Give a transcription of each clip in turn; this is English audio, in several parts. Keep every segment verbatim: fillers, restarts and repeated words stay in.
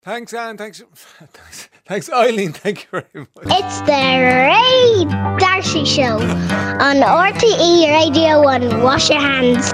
Thanks, Anne. Thanks, thanks, thanks, Eileen. Thank you very much. It's the Ray Darcy Show on R T E Radio One. Wash your hands.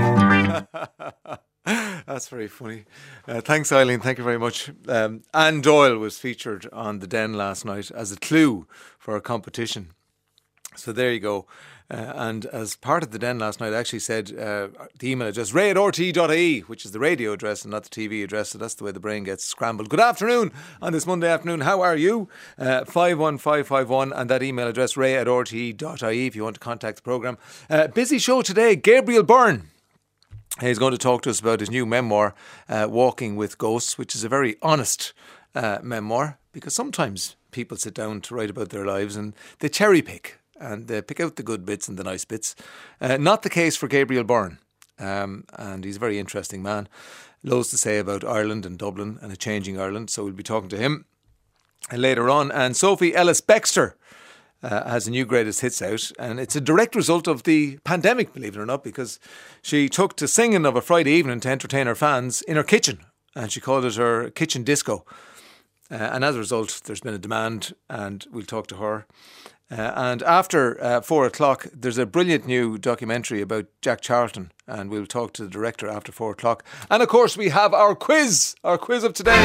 That's very funny. Uh, thanks, Eileen. Thank you very much. Um, Anne Doyle was featured on The Den last night as a clue for a competition. So there you go. Uh, and as part of The Den last night, I actually said uh, the email address, ray at r t e dot i e, which is the radio address and not the T V address. So that's the way the brain gets scrambled. Good afternoon on this Monday afternoon. How are you? Uh, five one five five one and that email address, ray at r t e dot i e, if you want to contact the programme. Uh, busy show today. Gabriel Byrne. He's going to talk to us about his new memoir, uh, Walking with Ghosts, which is a very honest uh, memoir, because sometimes people sit down to write about their lives and they cherry pick. And they pick out the good bits and the nice bits. Uh, not the case for Gabriel Byrne. Um, and he's a very interesting man. Loads to say about Ireland and Dublin and a changing Ireland. So we'll be talking to him later on. And Sophie Ellis-Bextor uh, has a new greatest hits out. And it's a direct result of the pandemic, believe it or not, because she took to singing of a Friday evening to entertain her fans in her kitchen. And she called it her kitchen disco. Uh, and as a result, there's been a demand, and we'll talk to her. Uh, and after uh, four o'clock, there's a brilliant new documentary about Jack Charlton, and we'll talk to the director after four o'clock. And of course, we have our quiz, our quiz of today.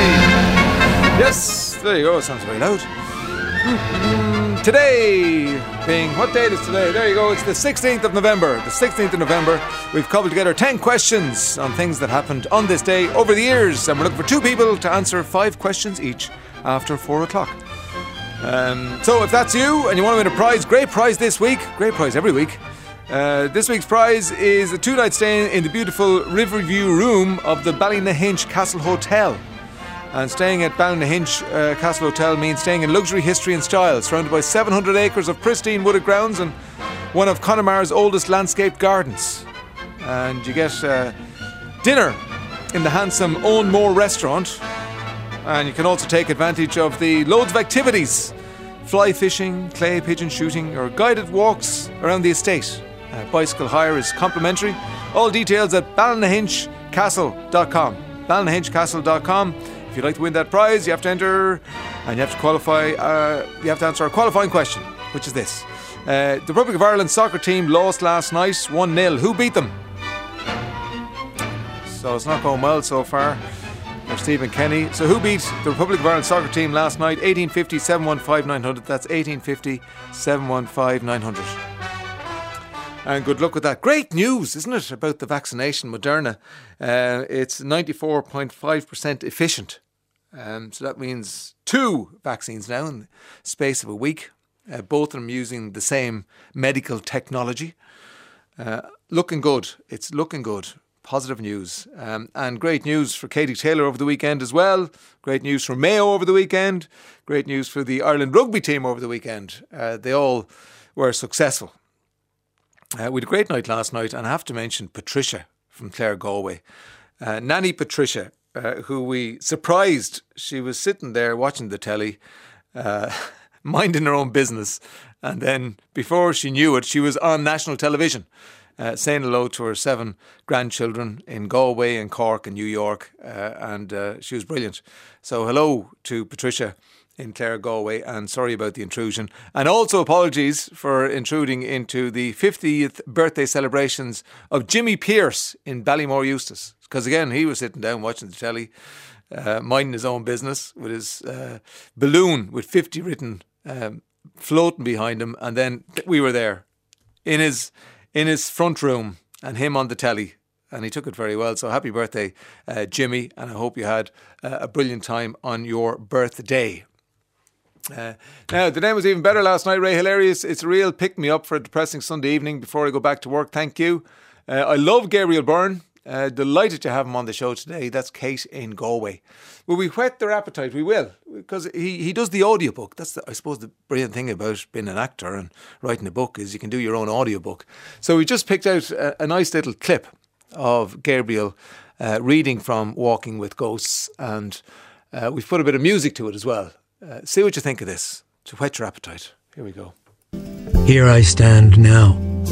Yes, there you go. It sounds very loud. Mm-hmm. Today, being, what date is today? There you go. It's the sixteenth of November. The sixteenth of November. We've cobbled together ten questions on things that happened on this day over the years, and we're looking for two people to answer five questions each after four o'clock. Um, so if that's you and you want to win a prize, great prize this week, great prize every week. Uh, this week's prize is a two-night stay in the beautiful Riverview room of the Ballynahinch Castle Hotel. And staying at Ballynahinch uh, Castle Hotel means staying in luxury, history and style, surrounded by seven hundred acres of pristine wooded grounds and one of Connemar's oldest landscaped gardens. And you get uh, dinner in the handsome Own More restaurant. And you can also take advantage of the loads of activities, fly fishing, clay pigeon shooting or guided walks around the estate. Uh, bicycle hire is complimentary. All details at ballynahinch castle dot com. ballynahinch castle dot com. If you'd like to win that prize, you have to enter and you have to qualify, uh, you have to answer a qualifying question, which is this. Uh, the Republic of Ireland soccer team lost last night one nil. Who beat them? So it's not going well so far. Or Stephen Kenny. So who beat the Republic of Ireland soccer team last night? eighteen fifty, seven one five, nine hundred. That's eighteen fifty, seven one five, nine hundred. And good luck with that. Great news, isn't it, about the vaccination, Moderna. Uh, it's ninety-four point five percent efficient. Um, so that means two vaccines now in the space of a week. Uh, both of them using the same medical technology. Uh, looking good. It's looking good. Positive news. Um, and great news for Katie Taylor over the weekend as well. Great news for Mayo over the weekend. Great news for the Ireland rugby team over the weekend. Uh, they all were successful. Uh, we had a great night last night, and I have to mention Patricia from Clare Galway. Uh, Nanny Patricia, uh, who we surprised. She was sitting there watching the telly, uh, minding her own business. And then before she knew it, she was on national television. Uh, saying hello to her seven grandchildren in Galway and Cork and New York, uh, and uh, she was brilliant. So hello to Patricia in Clare Galway, and sorry about the intrusion. And also apologies for intruding into the fiftieth birthday celebrations of Jimmy Pearce in Ballymore Eustace. Because again, he was sitting down watching the telly, uh, minding his own business with his uh, balloon with fifty written um, floating behind him, and then we were there in his... in his front room and him on the telly, and he took it very well. So happy birthday, uh, Jimmy, and I hope you had uh, a brilliant time on your birthday. Uh, now, the name was even better last night, Ray. Hilarious. It's a real pick-me-up for a depressing Sunday evening before I go back to work. Thank you. Uh, I love Gabriel Byrne. Uh, delighted to have him on the show today. That's Kate in Galway. Will we whet their appetite? We will, because he, he does the audiobook. That's, the, I suppose, the brilliant thing about being an actor and writing a book is you can do your own audiobook. So we just picked out a, a nice little clip of Gabriel uh, reading from Walking with Ghosts, and uh, we've put a bit of music to it as well. Uh, see what you think of this, to whet your appetite. Here we go. Here I stand now,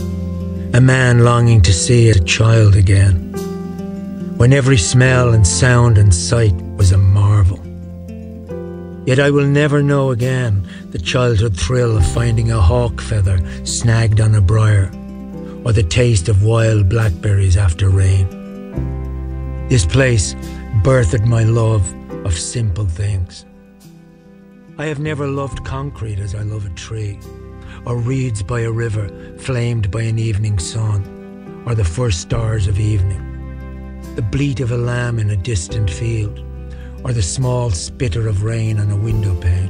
a man longing to see a child again, when every smell and sound and sight was a marvel. Yet I will never know again the childhood thrill of finding a hawk feather snagged on a briar, or the taste of wild blackberries after rain. This place birthed my love of simple things. I have never loved concrete as I love a tree, or reeds by a river flamed by an evening sun, or the first stars of evening, the bleat of a lamb in a distant field, or the small spitter of rain on a window pane.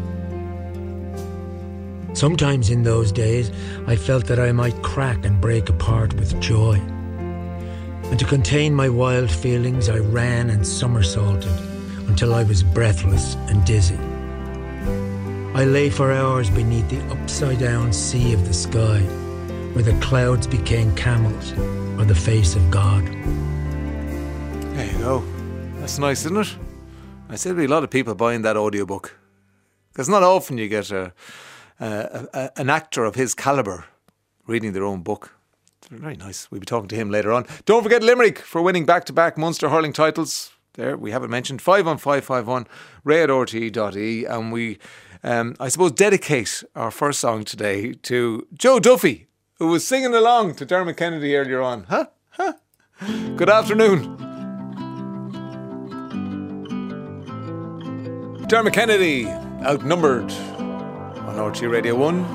Sometimes in those days I felt that I might crack and break apart with joy. And to contain my wild feelings I ran and somersaulted until I was breathless and dizzy. I lay for hours beneath the upside-down sea of the sky, where the clouds became camels or the face of God. There you go. That's nice, isn't it? I said there'll be a lot of people buying that audiobook. Because not often you get a, a, a, an actor of his calibre reading their own book. It's very nice. We'll be talking to him later on. Don't forget Limerick for winning back-to-back Munster hurling titles. There, we haven't mentioned. five one five five one, ray at r t e dot I E. And we, um, I suppose, dedicate our first song today to Joe Duffy, who was singing along to Dermot Kennedy earlier on. Huh? Huh? Good afternoon. Dermot Kennedy, outnumbered on R T E Radio one.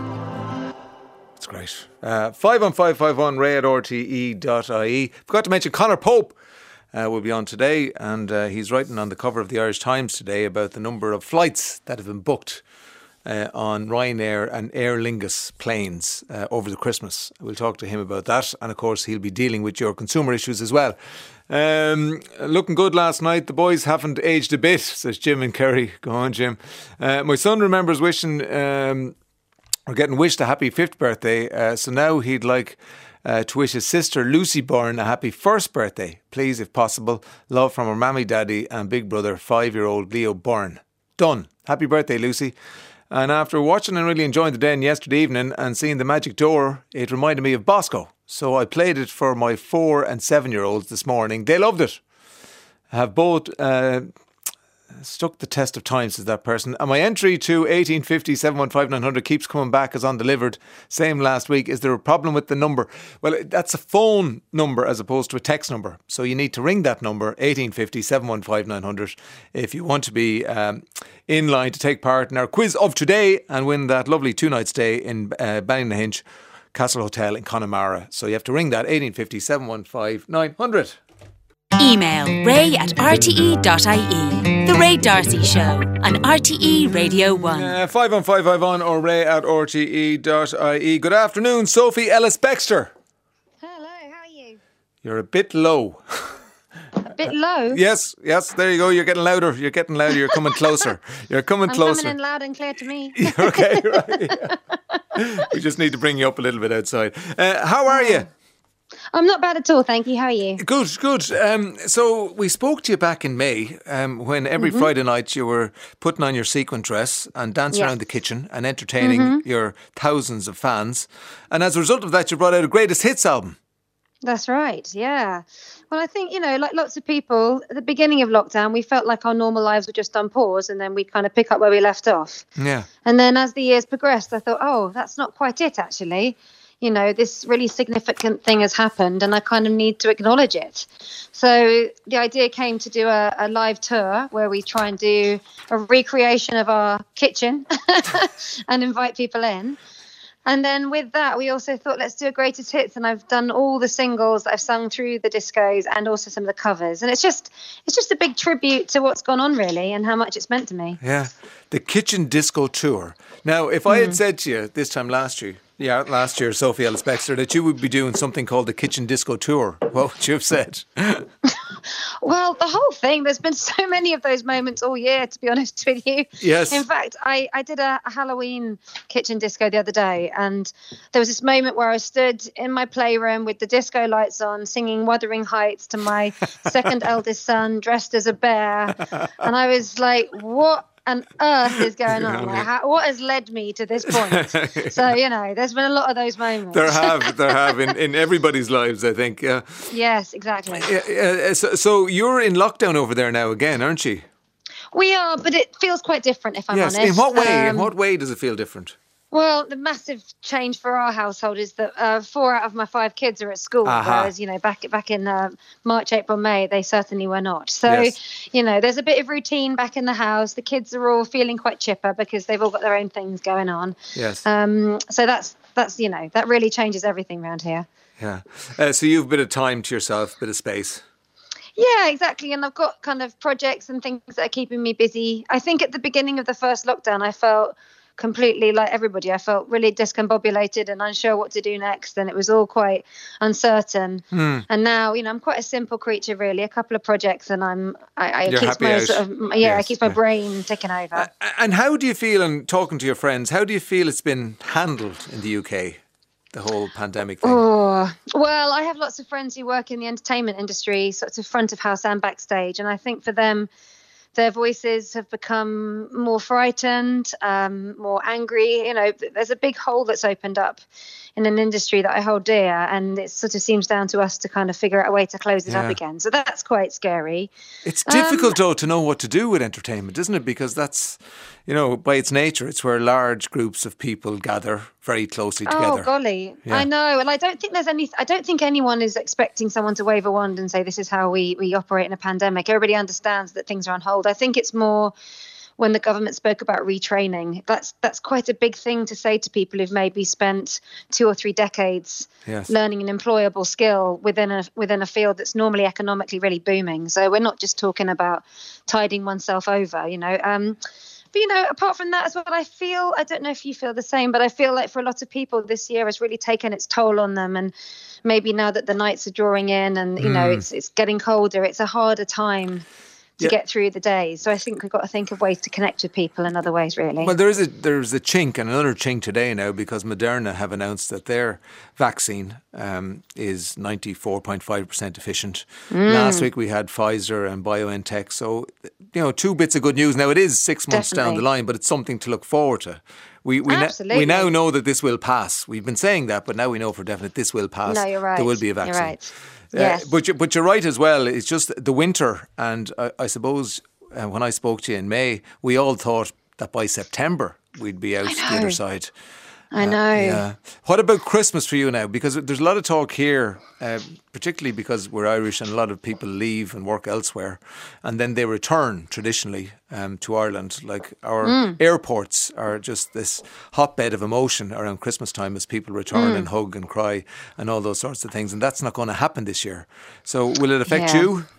It's great. Uh, five one five five one, ray at r t e dot I E. Forgot to mention Conor Pope uh, will be on today, and uh, he's writing on the cover of the Irish Times today about the number of flights that have been booked uh, on Ryanair and Aer Lingus planes uh, over the Christmas. We'll talk to him about that, and of course he'll be dealing with your consumer issues as well. Um, looking good last night. The boys haven't aged a bit, says Jim and Kerry. Go on, Jim. Uh, my son remembers wishing um, or getting wished a happy fifth birthday, uh, so now he'd like uh, to wish his sister Lucy Byrne a happy first birthday. Please, if possible, love from her mammy, daddy and big brother five-year-old Leo Byrne. Done. Happy birthday, Lucy. And after watching and really enjoying the Den yesterday evening and seeing The Magic Door, it reminded me of Bosco. So I played it for my four and seven year olds this morning. They loved it. Have both uh, stuck the test of time, says that person. And my entry to eighteen fifty, seven one five, nine hundred keeps coming back as undelivered. Same last week. Is there a problem with the number? Well, that's a phone number as opposed to a text number. So you need to ring that number, eighteen fifty, seven one five, nine hundred, if you want to be um, in line to take part in our quiz of today and win that lovely two-night stay in uh, Ballynahinch Castle Hotel in Connemara. So you have to ring that, eighteen fifty, seven one five, nine hundred. Email ray at r t e dot I E. The Ray D'Arcy Show on R T E Radio one. Uh, five one five five one or ray at r t e dot I E. Good afternoon, Sophie Ellis-Bextor. Hello, how are you? You're a bit low. A bit low? Yes, yes, there you go. You're getting louder. You're getting louder. You're coming closer. You're coming I'm closer. coming in loud and clear to me. You're okay, right? Yeah. We just need to bring you up a little bit outside. Uh, how are you? I'm not bad at all, thank you. How are you? Good, good. Um, so we spoke to you back in May um, when every mm-hmm. Friday night you were putting on your sequin dress and dancing yes. around the kitchen and entertaining mm-hmm. your thousands of fans. And as a result of that, you brought out a greatest hits album. That's right, yeah. Well, I think, you know, like lots of people, at the beginning of lockdown, we felt like our normal lives were just on pause and then we'd kind of pick up where we left off. Yeah. And then as the years progressed, I thought, oh, that's not quite it, actually. You know, this really significant thing has happened and I kind of need to acknowledge it. So the idea came to do a, a live tour where we try and do a recreation of our kitchen and invite people in. And then with that, we also thought, let's do a greatest hits. And I've done all the singles I've sung through the discos and also some of the covers. And it's just it's just a big tribute to what's gone on, really, and how much it's meant to me. Yeah. The Kitchen Disco Tour. Now, if I had mm. said to you this time last year, yeah, last year, Sophie Ellis-Bextor, that you would be doing something called the Kitchen Disco Tour, what would you have said? Well, the whole thing, there's been so many of those moments all year, to be honest with you. Yes. In fact, I, I did a, a Halloween kitchen disco the other day, and there was this moment where I stood in my playroom with the disco lights on, singing Wuthering Heights to my second eldest son, dressed as a bear. And I was like, what on earth is going on? Like, how, what has led me to this point? So, you know, there's been a lot of those moments. There have, there have in, in everybody's lives, I think. Yeah. Yes, exactly. Uh, so, so you're in lockdown over there now again, aren't you? We are, but it feels quite different, if I'm yes. honest. In what way? Um, in what way does it feel different? Well, the massive change for our household is that uh, four out of my five kids are at school, Aha. whereas, you know, back back in uh, March, April, May, they certainly were not. So, Yes. you know, there's a bit of routine back in the house. The kids are all feeling quite chipper because they've all got their own things going on. Yes. Um, so that's, that's you know, that really changes everything around here. Yeah. Uh, so you've a bit of time to yourself, a bit of space. Yeah, exactly. And I've got kind of projects and things that are keeping me busy. I think at the beginning of the first lockdown, I felt completely like everybody. I felt really discombobulated and unsure what to do next. And it was all quite uncertain. Hmm. And now, you know, I'm quite a simple creature, really. A couple of projects and I'm, I, I You're keep happy my out. sort of, yeah, Yes, I keep my yeah. brain ticking over. Uh, and how do you feel, and talking to your friends, how do you feel it's been handled in the U K, the whole pandemic thing? Oh, well, I have lots of friends who work in the entertainment industry, sort of front of house and backstage. And I think for them, their voices have become more frightened, um, more angry. You know, there's a big hole that's opened up in an industry that I hold dear, and it sort of seems down to us to kind of figure out a way to close it Yeah. up again. So that's quite scary. It's Um, difficult, though, to know what to do with entertainment, isn't it? Because that's, you know, by its nature, it's where large groups of people gather very closely together. Oh golly, Yeah. I know, and I don't think there's any. I don't think anyone is expecting someone to wave a wand and say this is how we we operate in a pandemic. Everybody understands that things are on hold. I think it's more when the government spoke about retraining. That's that's quite a big thing to say to people who've maybe spent two or three decades Yes. learning an employable skill within a within a field that's normally economically really booming. So we're not just talking about tiding oneself over, you know. Um, But, you know, apart from that as well, I feel, I don't know if you feel the same, but I feel like for a lot of people this year has really taken its toll on them. And maybe now that the nights are drawing in and, you know, it's it's getting colder, it's a harder time to Yeah. get through the days. So I think we've got to think of ways to connect with people in other ways, really. Well, there is a there's a chink, and another chink today now, because Moderna have announced that their vaccine um, is ninety-four point five percent efficient. Mm. Last week we had Pfizer and BioNTech. So, you know, two bits of good news. Now, it is six months down Definitely. the line, but it's something to look forward to. We we, na- Absolutely. we now know that this will pass. We've been saying that, but now we know for definite this will pass. No, you're right. There will be a vaccine. You're right. Uh, Yes. But, you, but you're right as well. It's just the winter, and I, I suppose uh, when I spoke to you in May, we all thought that by September we'd be out the other know. side. I know. Yeah. What about Christmas for you now? Because there's a lot of talk here, uh, particularly because we're Irish and a lot of people leave and work elsewhere, and then they return traditionally um, to Ireland. Like our Mm. airports are just this hotbed of emotion around Christmas time as people return Mm. and hug and cry and all those sorts of things. And that's not going to happen this year. So will it affect Yeah. you?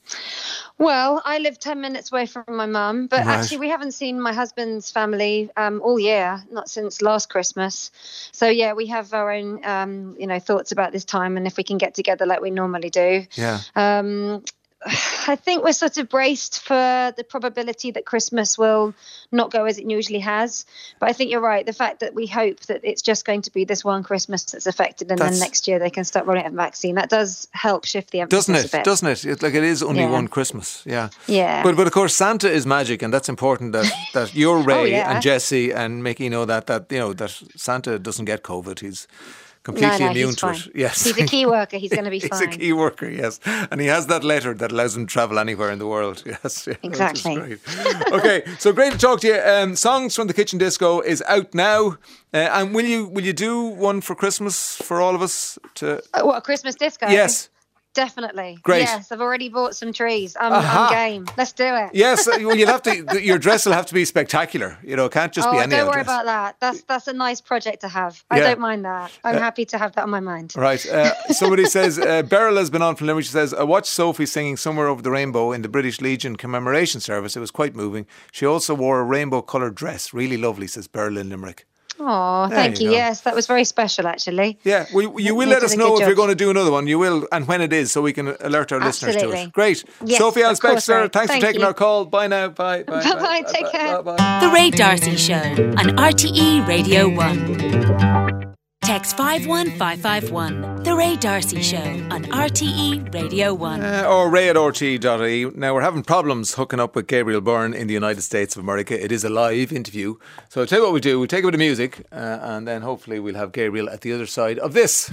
Well, I live ten minutes away from my mum, but Right. actually we haven't seen my husband's family um, all year, not since last Christmas. So yeah, we have our own, um, you know, thoughts about this time and if we can get together like we normally do. Yeah. Um, I think we're sort of braced for the probability that Christmas will not go as it usually has. But I think you're right. The fact that we hope that it's just going to be this one Christmas that's affected and That's- then next year they can start rolling out a vaccine, that does help shift the emphasis Doesn't a it? bit. Doesn't it? It's like it is only Yeah. one Christmas. Yeah. Yeah. But but of course Santa is magic, and that's important that, that you're Ray Oh, yeah. and Jesse and Mickey know that that you know that Santa doesn't get COVID. He's completely no, no, immune he's to fine. it. Yes. He's a key worker. He's going to be He's fine. a key worker, yes. And he has that letter that allows him to travel anywhere in the world. Yes. yeah, which is Exactly. great. Okay, so great to talk to you. Um, Songs from the Kitchen Disco is out now. Uh, and will you will you do one for Christmas for all of us? To Uh, what, a Christmas disco? Yes. Definitely. Great. Yes, I've already bought some trees. I'm, Aha. I'm game. Let's do it. Yes, well, you'll have to. Your dress will have to be spectacular. You know, it can't just oh, be any don't old worry dress. about that. That's that's a nice project to have. I Yeah. don't mind that. I'm happy to have that on my mind. Right. Uh, somebody says, uh, Beryl has been on from Limerick. She says, I watched Sophie singing Somewhere Over the Rainbow in the British Legion commemoration service. It was quite moving. She also wore a rainbow coloured dress. Really lovely, says Beryl in Limerick. Oh, There thank you you. go. Yes, that was very special, actually. Yeah, well, you will You let did us a know good if you're job. going to do another one. You will, and when it is, so we can alert our listeners to Absolutely. it. Great. Yes, Sophie of course, Alspexter, Ray. thanks Thank for taking you. our call. Bye now. Bye. Bye. Bye-bye, take care. Bye. The Ray Darcy Show on R T E Radio one. Text five one five five one. The Ray Darcy Show on R T E Radio one. Uh, or ray at r t e dot i e. Now, we're having problems hooking up with Gabriel Byrne in the United States of America. It is a live interview. So I'll tell you what we do. We'll take a bit of music uh, and then hopefully we'll have Gabriel at the other side of this.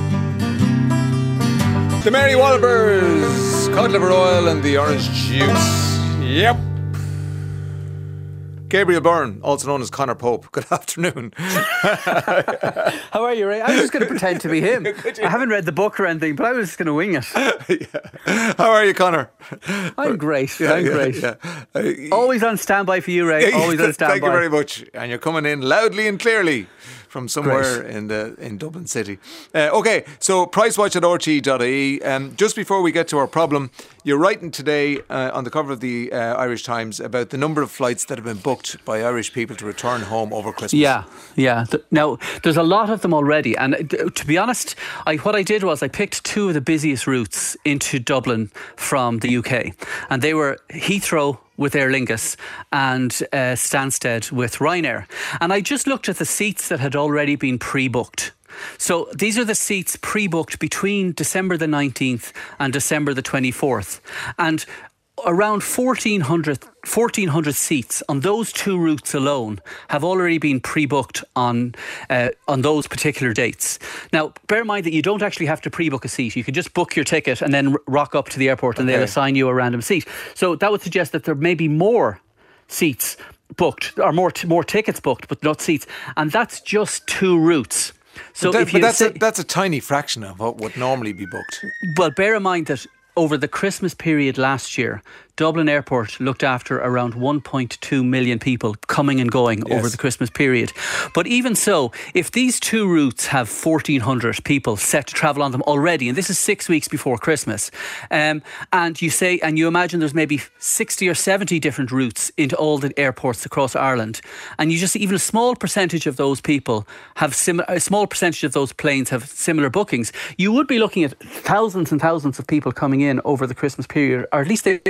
The Mary Walbers, cod liver oil and the orange juice. Yep. Gabriel Byrne, also known as Conor Pope. Good afternoon. How are you, Ray? I was just going to pretend to be him. I haven't read the book or anything, but I was just going to wing it. Yeah. How are you, Conor? I'm great. Yeah, I'm yeah, great. yeah. Uh, Always on standby for you, Ray. Always on standby. Thank you very much. And you're coming in loudly and clearly from somewhere in the in Dublin City. Uh, okay, so pricewatch at r t e dot i e. Um, just before we get to our problem, you're writing today uh, on the cover of the uh, Irish Times about the number of flights that have been booked by Irish people to return home over Christmas. Yeah, yeah. Now, there's a lot of them already. And uh, to be honest, I, what I did was I picked two of the busiest routes into Dublin from the U K. And they were Heathrow with Aer Lingus and uh, Stansted with Ryanair. And I just looked at the seats that had already been pre-booked. So these are the seats pre-booked between December the nineteenth and December the twenty-fourth. And around fourteen hundred, fourteen hundred seats on those two routes alone have already been pre-booked on uh, on those particular dates. Now, bear in mind that you don't actually have to pre-book a seat. You can just book your ticket and then rock up to the airport and okay. they'll assign you a random seat. So that would suggest that there may be more seats booked or more t- more tickets booked, but not seats. And that's just two routes. So but, that, if you but that's, say, a, that's a tiny fraction of what would normally be booked. Well, bear in mind that over the Christmas period last year, Dublin Airport looked after around one point two million people coming and going yes. over the Christmas period. But even so, if these two routes have fourteen hundred people set to travel on them already, and this is six weeks before Christmas, um, and you say, and you imagine there's maybe sixty or seventy different routes into all the airports across Ireland, and you just even a small percentage of those people have similar, a small percentage of those planes have similar bookings, you would be looking at thousands and thousands of people coming in over the Christmas period, or at least they.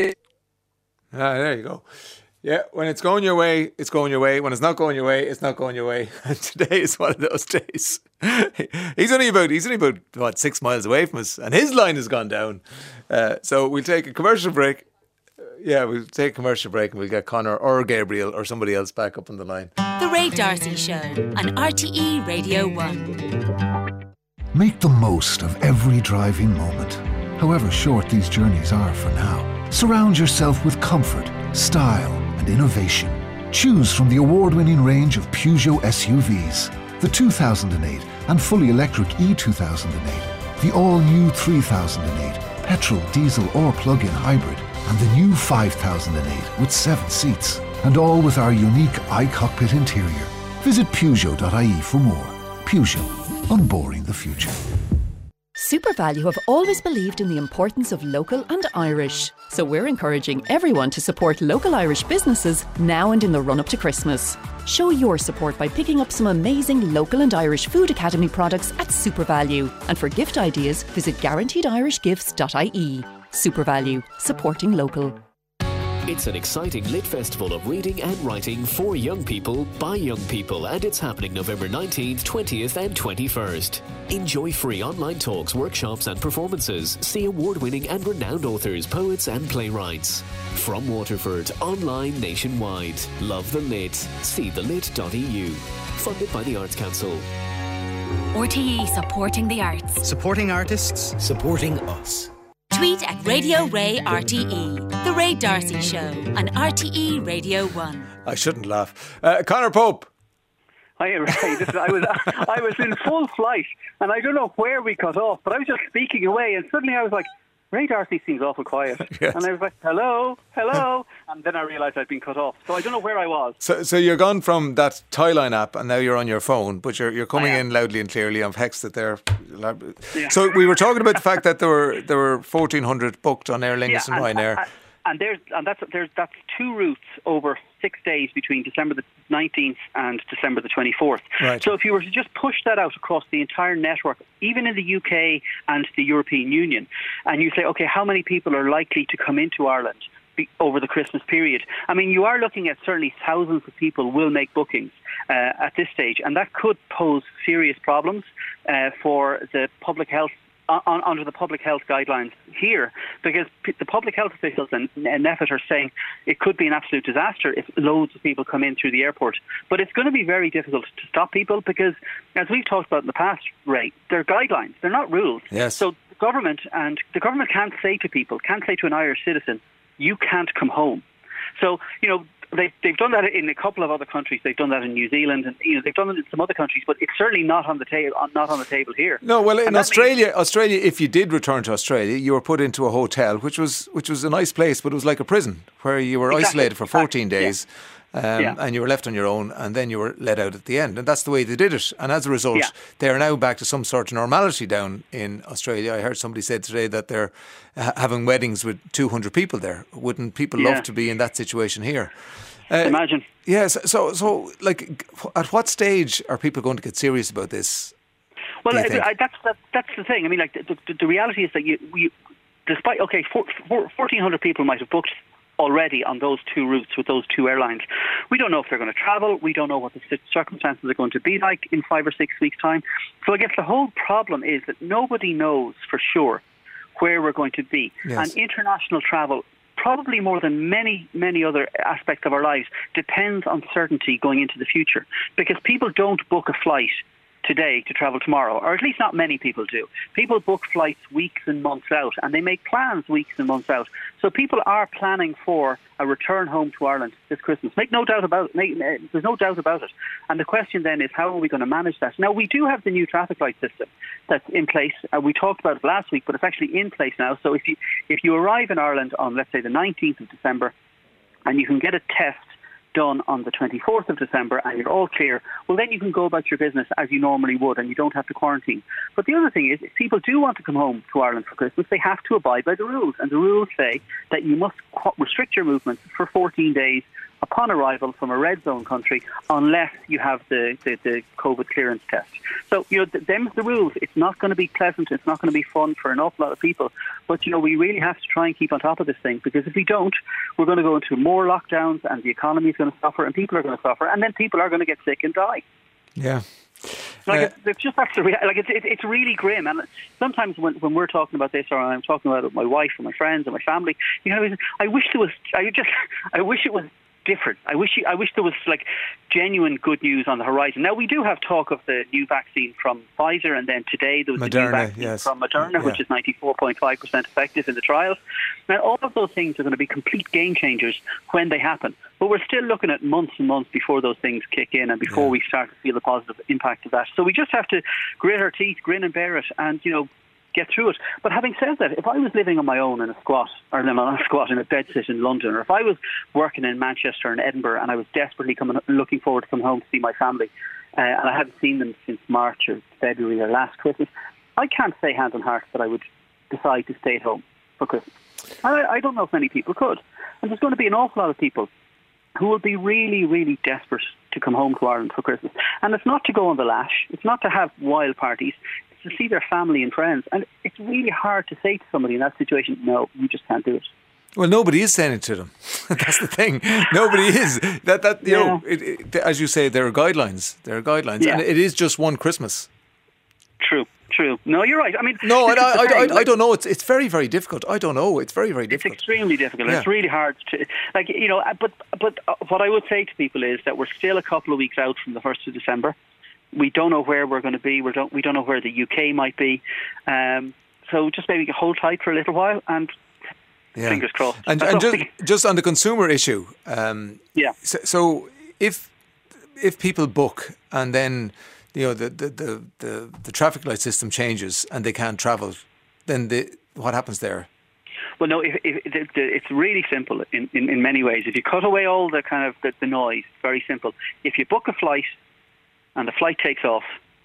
Ah, there you go. Yeah, when it's going your way, it's going your way. When it's not going your way, it's not going your way. And today is one of those days. he's only about he's only about what six miles away from us, and his line has gone down. Uh, so we'll take a commercial break. Uh, yeah, we'll take a commercial break, and we'll get Conor or Gabriel or somebody else back up on the line. The Ray D'Arcy Show on R T E Radio One. Make the most of every driving moment, however short these journeys are for now. Surround yourself with comfort, style and innovation. Choose from the award-winning range of Peugeot S U Vs, the two thousand eight and fully electric E two thousand eight, the all-new three thousand eight, petrol, diesel or plug-in hybrid, and the new five thousand eight with seven seats, and all with our unique iCockpit interior. Visit Peugeot dot I E for more. Peugeot, unboring the future. SuperValu have always believed in the importance of local and Irish. So we're encouraging everyone to support local Irish businesses now and in the run-up to Christmas. Show your support by picking up some amazing local and Irish Food Academy products at SuperValu. And for gift ideas, visit guaranteed irish gifts dot I E. SuperValu, supporting local. It's an exciting lit festival of reading and writing for young people by young people, and it's happening November nineteenth, twentieth and twenty-first. Enjoy free online talks, workshops and performances. See award-winning and renowned authors, poets and playwrights. From Waterford, online nationwide. Love the lit. See the lit dot E U. Funded by the Arts Council. R T E supporting the arts. Supporting artists. Supporting us. Tweet at Radio Ray R T E. The Ray D'Arcy Show on R T E Radio One. I shouldn't laugh. Uh, Conor Pope. Hi, Ray. This is, I was I was in full flight, and I don't know where we cut off, but I was just speaking away, and suddenly I was like, Ray D'Arcy seems awful quiet. Yes. And I was like, hello, hello. And then I realised I'd been cut off. So I don't know where I was. So so you're gone from that Tyline app and now you're on your phone, but you're you're coming in loudly and clearly. I've hexed it there. Yeah. So we were talking about the fact that there were there were fourteen hundred booked on Aer Lingus yeah, and, and Ryanair. And, and there's and that's there's that's two routes over six days between December the nineteenth and December the twenty-fourth. Right. So if you were to just push that out across the entire network, even in the U K and the European Union, and you say, okay, how many people are likely to come into Ireland over the Christmas period? I mean, you are looking at certainly thousands of people will make bookings uh, at this stage, and that could pose serious problems uh, for the public health On, under the public health guidelines here, because p- the public health officials and N E F I T are saying it could be an absolute disaster if loads of people come in through the airport. But it's going to be very difficult to stop people because, as we've talked about in the past, Ray, they're guidelines, they're not rules. Yes. So the government and the government can't say to people, can't say to an Irish citizen, you can't come home. So, you know, they've, they've done that in a couple of other countries. They've done that in New Zealand, and you know they've done it in some other countries, but it's certainly not on the table. Not on the table here. No, well, in and Australia, means- Australia, if you did return to Australia, you were put into a hotel, which was which was a nice place, but it was like a prison where you were exactly. isolated for fourteen exactly. days. Yeah. Um, yeah. And you were left on your own, and then you were let out at the end, and that's the way they did it. And as a result, yeah. they are now back to some sort of normality down in Australia. I heard somebody say today that they're uh, having weddings with two hundred people there. Wouldn't people yeah. love to be in that situation here? Uh, Imagine. Yes. Yeah, so, so, like, at what stage are people going to get serious about this? Well, I, I, that's that, that's the thing. I mean, like, the, the, the reality is that you, we, despite okay, four, four, fourteen hundred people might have booked already on those two routes with those two airlines. We don't know if they're going to travel. We don't know what the circumstances are going to be like in five or six weeks' time. So I guess the whole problem is that nobody knows for sure where we're going to be. Yes. And international travel, probably more than many, many other aspects of our lives, depends on certainty going into the future. Because people don't book a flight today to travel tomorrow, or at least not many people do. People book flights weeks and months out, and they make plans weeks and months out. So people are planning for a return home to Ireland this Christmas. Make no doubt about it. Make, there's no doubt about it. And the question then is, how are we going to manage that? Now, we do have the new traffic light system that's in place. Uh, we talked about it last week, but it's actually in place now. So if you if you arrive in Ireland on, let's say, the nineteenth of December, and you can get a test done on the twenty-fourth of December and you're all clear, well, then you can go about your business as you normally would and you don't have to quarantine. But the other thing is, if people do want to come home to Ireland for Christmas, they have to abide by the rules. And the rules say that you must restrict your movements for fourteen days upon arrival from a red zone country unless you have the, the, the COVID clearance test. So, you know, th- them's the rules. It's not going to be pleasant. It's not going to be fun for an awful lot of people. But, you know, we really have to try and keep on top of this thing, because if we don't, we're going to go into more lockdowns and the economy is going to suffer and people are going to suffer, and then people are going to get sick and die. Yeah. Like uh, it's, it's just that's the rea- like it's it, it's really grim. And sometimes when when we're talking about this, or I'm talking about it with my wife or my friends or my family, you know, I wish there was. I just I wish it was different. I wish I wish there was like genuine good news on the horizon. Now we do have talk of the new vaccine from Pfizer, and then today there was Moderna, the new vaccine yes. from Moderna, yeah. which is ninety-four point five percent effective in the trials. Now all of those things are going to be complete game changers when they happen. But we're still looking at months and months before those things kick in and before yeah. we start to feel the positive impact of that. So we just have to grit our teeth, grin and bear it, and you know, get through it. But having said that, if I was living on my own in a squat, or no, not a squat, in a bedsit in London, or if I was working in Manchester and Edinburgh and I was desperately coming, looking forward to come home to see my family, uh, and I hadn't seen them since March or February or last Christmas, I can't say hand on heart that I would decide to stay at home for Christmas. I, I don't know if many people could. And there's going to be an awful lot of people who will be really, really desperate to come home to Ireland for Christmas. And it's not to go on the lash. It's not to have wild parties. To see their family and friends. And it's really hard to say to somebody in that situation, no, you just can't do it. Well, nobody is saying it to them. That's the thing. Nobody is. That that you yeah. know, it, it, as you say, there are guidelines. There are guidelines, yeah. and it is just one Christmas. True, true. No, you're right. I mean, no, I, I, I, I, I don't know. It's it's very, very difficult. I don't know. It's very, very difficult. It's extremely difficult. Yeah. It's really hard to, like, you know. But but what I would say to people is that we're still a couple of weeks out from the first of December. We don't know where we're going to be. We don't. We don't know where the U K might be. Um, so just maybe hold tight for a little while, and yeah. fingers crossed. And, and just, just on the consumer issue, um, yeah. So, so if if people book and then you know the the, the, the the traffic light system changes and they can't travel, then the, what happens there? Well, no, if, if, if, it's really simple in, in, in many ways. If you cut away all the kind of the, the noise, very simple. If you book a flight and the flight takes off,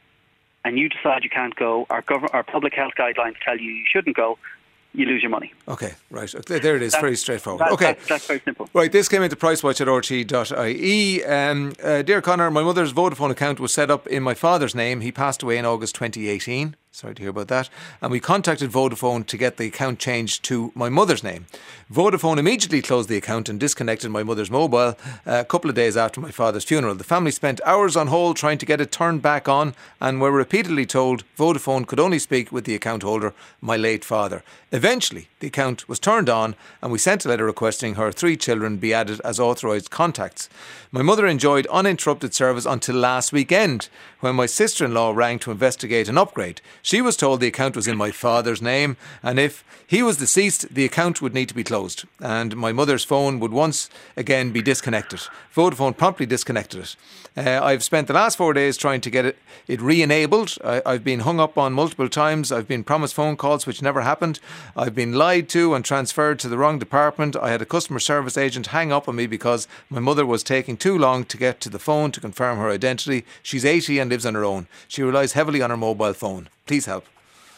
and you decide you can't go, our gov- our public health guidelines tell you you shouldn't go, you lose your money. Okay, right. There it is. That's, very straightforward. That, okay, that's, that's very simple. Right, this came into pricewatch at r t e dot i e. Um, uh, Dear Conor, my mother's Vodafone account was set up in my father's name. He passed away in August twenty eighteen. Sorry to hear about that. And we contacted Vodafone to get the account changed to my mother's name. Vodafone immediately closed the account and disconnected my mother's mobile uh, a couple of days after my father's funeral. The family spent hours on hold trying to get it turned back on and were repeatedly told Vodafone could only speak with the account holder, my late father. Eventually, the account was turned on and we sent a letter requesting her three children be added as authorised contacts. My mother enjoyed uninterrupted service until last weekend when my sister-in-law rang to investigate an upgrade. She was told the account was in my father's name, and if he was deceased, the account would need to be closed, and my mother's phone would once again be disconnected. Vodafone promptly disconnected it. Uh, I've spent the last four days trying to get it, it re-enabled. I, I've been hung up on multiple times. I've been promised phone calls which never happened. I've been lied to and transferred to the wrong department. I had a customer service agent hang up on me because my mother was taking too long to get to the phone to confirm her identity. She's eighty and lives on her own. She relies heavily on her mobile phone. Please help.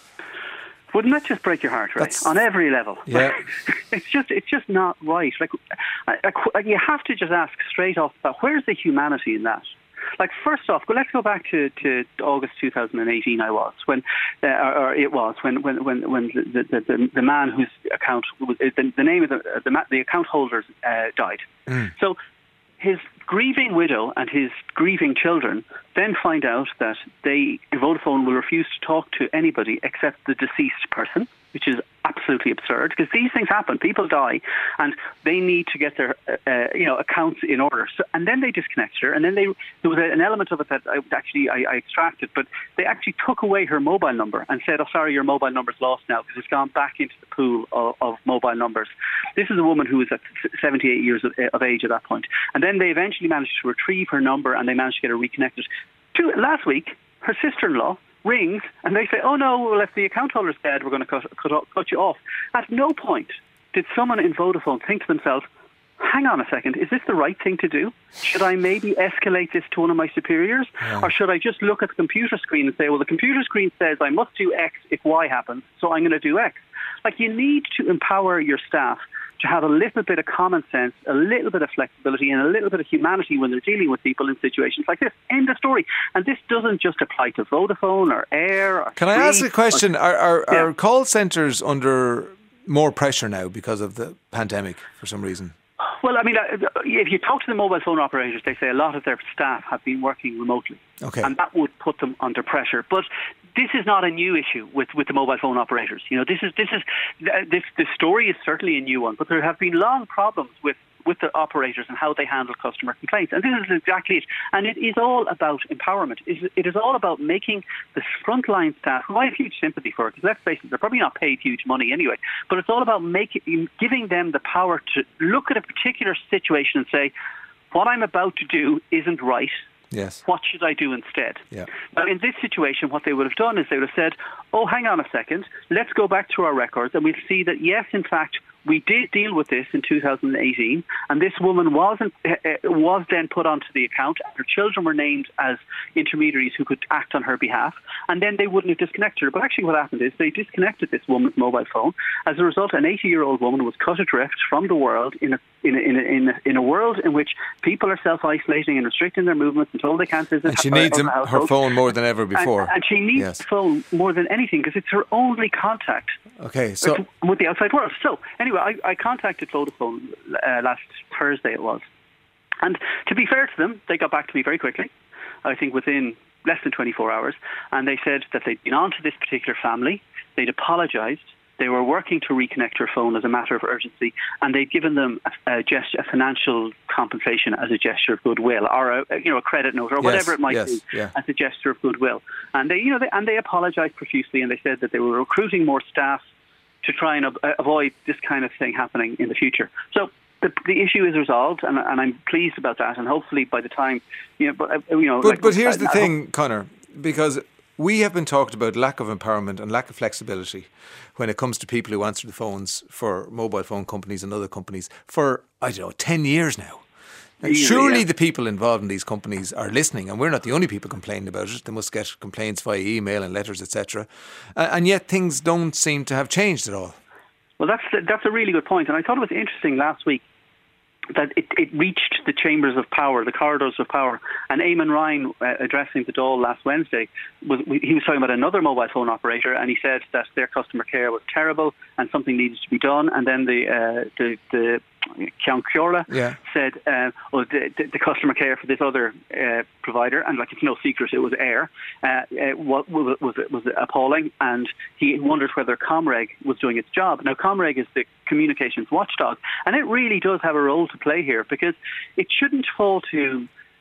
Wouldn't that just break your heart, right? That's, on every level. Yeah. it's just it's just not right. Like, I, I, you have to just ask straight off, about where's the humanity in that? Like, first off, let's go back to, to August two thousand eighteen. I was when, uh, or, or it was when when when when the the, the, the man whose account was the, the name of the the, the account holders uh, died. Mm. So his grieving widow and his grieving children then find out that they Vodafone will refuse to talk to anybody except the deceased person, which is absolutely absurd, because these things happen. People die, and they need to get their uh, you know accounts in order. So, and then they disconnected her, and then they there was an element of it that I, actually I, I extracted, but they actually took away her mobile number and said, "Oh, sorry, your mobile number's lost now because it's gone back into the pool of, of mobile numbers." This is a woman who was at seventy-eight years of, of age at that point, and then they eventually managed to retrieve her number and they managed to get her reconnected. Two, last week, her sister-in-law rings and they say, "Oh no, well, if the account holder's dead, we're going to cut, cut, cut you off." At no point did someone in Vodafone think to themselves, "Hang on a second, is this the right thing to do? Should I maybe escalate this to one of my superiors? Yeah. Or should I just look at the computer screen and say, well, the computer screen says I must do X if Y happens, so I'm going to do X." Like, you need to empower your staff to have a little bit of common sense, a little bit of flexibility, and a little bit of humanity when they're dealing with people in situations like this. End of story. And this doesn't just apply to Vodafone or Air or Can I ask a question? Or, are are, yeah. are call centres under more pressure now because of the pandemic for some reason? Well, I mean, if you talk to the mobile phone operators, they say a lot of their staff have been working remotely. Okay. And that would put them under pressure. But this is not a new issue with, with the mobile phone operators. You know, this is this is this this story is certainly a new one, but there have been long problems with with the operators and how they handle customer complaints. And this is exactly it. And it is all about empowerment. It is all about making the frontline staff, who I have huge sympathy for, because let's face it, they're probably not paid huge money anyway, but it's all about making, giving them the power to look at a particular situation and say, what I'm about to do isn't right. Yes. What should I do instead? Yeah. Now, in this situation, what they would have done is they would have said, oh, hang on a second, let's go back to our records and we'll see that, yes, in fact, we did deal with this in two thousand eighteen, and this woman wasn't uh, was then put onto the account, and her children were named as intermediaries who could act on her behalf, and then they wouldn't have disconnected her. But actually what happened is they disconnected this woman's mobile phone. As a result, an eighty-year-old woman was cut adrift from the world in a in a, in a, in a, in a world in which people are self-isolating and restricting their movements and told they can't visit. And she needs her, her phone more than ever before. And, and she needs yes. the phone more than anything because it's her only contact okay, so with the outside world. So anyway, I, I contacted Vodafone uh, last Thursday it was. And to be fair to them, they got back to me very quickly, I think within less than twenty-four hours, and they said that they'd been on to this particular family, they'd apologised, they were working to reconnect her phone as a matter of urgency, and they'd given them a, a, gesture, a financial compensation as a gesture of goodwill, or a, you know, a credit note, or yes, whatever it might yes, be, yeah. as a gesture of goodwill. And they, you know, they, and they apologised profusely, and they said that they were recruiting more staff to try and uh, avoid this kind of thing happening in the future. So the the issue is resolved, and, and I'm pleased about that. And hopefully, by the time you know, but uh, you know, but like, but here's I, the I thing, hope, Conor, because we have been talked about lack of empowerment and lack of flexibility when it comes to people who answer the phones for mobile phone companies and other companies for, I don't know, ten years now. And surely yeah. the people involved in these companies are listening, and we're not the only people complaining about it. They must get complaints via email and letters, et cetera. Uh, and yet things don't seem to have changed at all. Well, that's that's a really good point, and I thought it was interesting last week that it, it reached the chambers of power, the corridors of power. And Eamon Ryan, uh, addressing the Dáil last Wednesday, was he was talking about another mobile phone operator, and he said that their customer care was terrible and something needed to be done. And then the uh, the the Ceann Comhairle yeah. said, uh, well, the, the, the customer care for this other uh, provider, and like it's no secret, it was Air, uh, uh, was, was was appalling, and he wondered whether Comreg was doing its job. Now, Comreg is the communications watchdog, and it really does have a role to play here, because it shouldn't fall to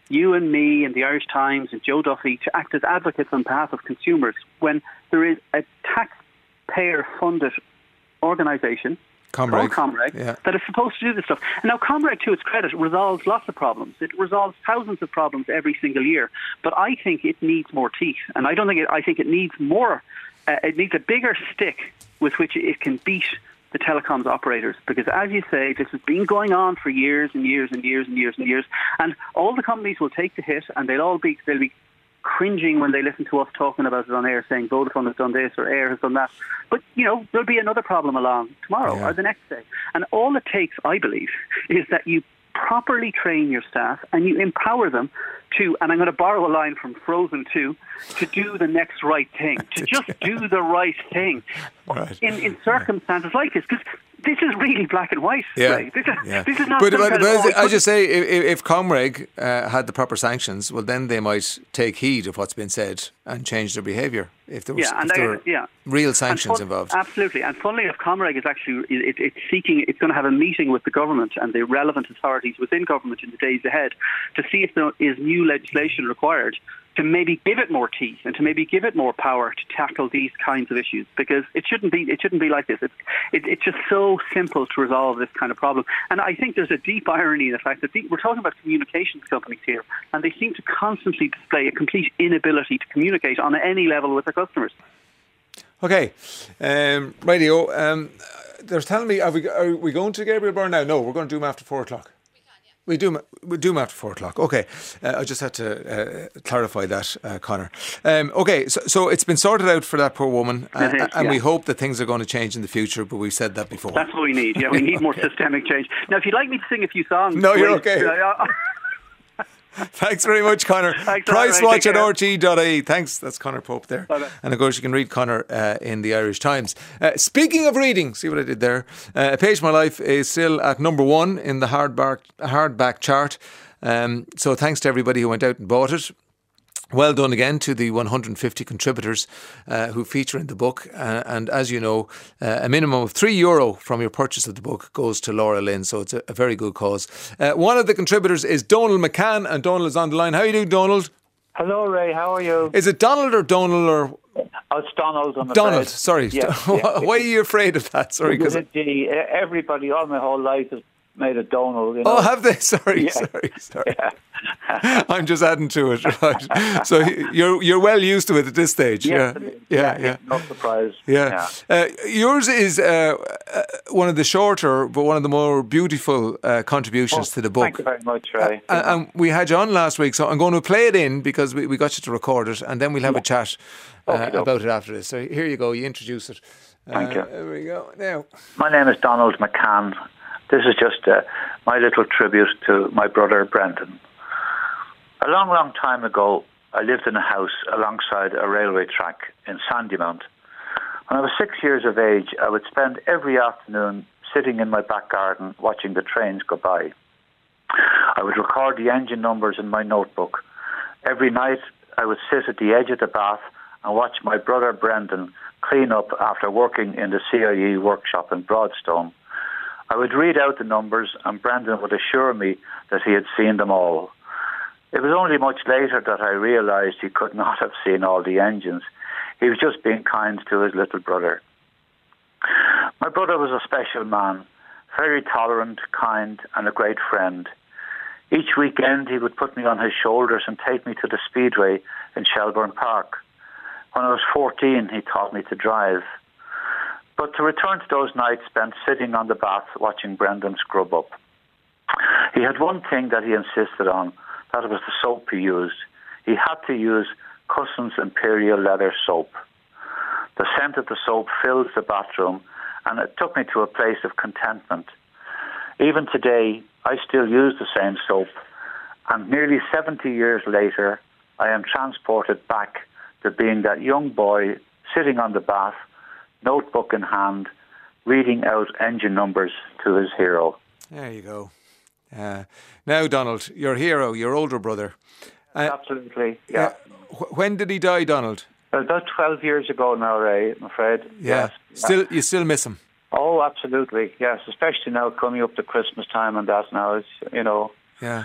you and me and the Irish Times and Joe Duffy to act as advocates on behalf of consumers when there is a taxpayer-funded organisation Comreg. called Comreg yeah. that is supposed to do this stuff. And now Comreg, to its credit, resolves lots of problems. It resolves thousands of problems every single year. But I think it needs more teeth. And I don't think it, I think it needs more, uh, it needs a bigger stick with which it can beat the telecoms operators, because as you say, this has been going on for years and years and years and years and years, and all the companies will take the hit, and they'll all be they'll be cringing when they listen to us talking about it on air, saying Vodafone has done this or Air has done that. But you know, there'll be another problem along tomorrow yeah. or the next day, and all it takes, I believe, is that you properly train your staff and you empower them to, and I'm going to borrow a line from Frozen two, to do the next right thing, to just do the right thing right. in, in circumstances yeah. like this, because this is really black and white. Yeah. Right? This, is, yeah. this is not. But, but, but as, oh, as you say, if, if Comreg uh, had the proper sanctions, well, then they might take heed of what's been said and change their behaviour if there was yeah, and if there they, were yeah. real sanctions fun, involved. Absolutely, and funnily enough, Comreg is actually it, it's seeking. It's going to have a meeting with the government and the relevant authorities within government in the days ahead to see if there is new legislation required to maybe give it more teeth and to maybe give it more power to tackle these kinds of issues, because it shouldn't be it shouldn't be like this. It's it, it's just so simple to resolve this kind of problem. And I think there's a deep irony in the fact that the, we're talking about communications companies here, and they seem to constantly display a complete inability to communicate on any level with their customers. Okay, um, radio. Um, they're telling me, are we are we going to Gabriel Byrne now? No, we're going to do them after four o'clock. We do we do them after four o'clock. Okay, uh, I just had to uh, clarify that, uh, Conor. Um, okay, so, so it's been sorted out for that poor woman, uh, is, and yeah. we hope that things are going to change in the future. But we've said that before. That's what we need. Yeah, we need more systemic change. Now, if you'd like me to sing a few songs, no, you're please. okay. Thanks very much, Conor. Thanks, Price right, watch at care. R T E dot I E. Thanks. That's Conor Pope there. Bye-bye. And of course, you can read Conor uh, in the Irish Times. Uh, speaking of reading, see what I did there? Uh, A Page of My Life is still at number one in the hardback, hardback chart. Um, so thanks to everybody who went out and bought it. Well done again to the one hundred fifty contributors uh, who feature in the book. Uh, and as you know, uh, a minimum of three euro from your purchase of the book goes to Laura Lynn. So it's a, a very good cause. Uh, one of the contributors is Donald McCann, and Donald is on the line. How are you doing, Donald? Hello, Ray. How are you? Is it Donald or Donald or? Oh, it's Donald. I'm Donald, afraid. sorry. Yeah, Why yeah. are you afraid of that? Sorry, because everybody, all my whole life has made a Donald. You know? Oh, have they? Sorry, yeah. sorry, sorry. Yeah. I'm just adding to it, right? So you're you're well used to it at this stage. Yes, yeah, yeah, yeah, yeah. No surprise. Yeah, yeah. Uh, yours is uh, uh, one of the shorter, but one of the more beautiful uh, contributions oh, to the book. Thank you very much, Ray. Uh, yeah. And we had you on last week, so I'm going to play it in because we, we got you to record it, and then we'll have yeah. a chat uh, okay, about it after this. So here you go. You introduce it. Thank uh, you. There we go. Now, my name is Donald McCann. This is just uh, my little tribute to my brother Brendan. A long, long time ago, I lived in a house alongside a railway track in Sandymount. When I was six years of age, I would spend every afternoon sitting in my back garden watching the trains go by. I would record the engine numbers in my notebook. Every night, I would sit at the edge of the bath and watch my brother Brendan clean up after working in the C I E workshop in Broadstone. I would read out the numbers, and Brendan would assure me that he had seen them all. It was only much later that I realised he could not have seen all the engines. He was just being kind to his little brother. My brother was a special man, very tolerant, kind, and a great friend. Each weekend he would put me on his shoulders and take me to the Speedway in Shelbourne Park. When I was fourteen, he taught me to drive. But to return to those nights spent sitting on the bath watching Brendan scrub up. He had one thing that he insisted on. That was the soap he used. He had to use Cussons Imperial Leather soap. The scent of the soap filled the bathroom, and it took me to a place of contentment. Even today, I still use the same soap, and nearly seventy years later, I am transported back to being that young boy sitting on the bath, notebook in hand, reading out engine numbers to his hero. There you go. Uh, now, Donald, your hero, your older brother. Uh, Absolutely, yeah. Uh, when did he die, Donald? About twelve years ago now, Ray, I'm afraid. Yeah. Yes. Still, you still miss him? Oh, absolutely, yes. Especially now coming up to Christmas time and that now, it's, you know. Yeah.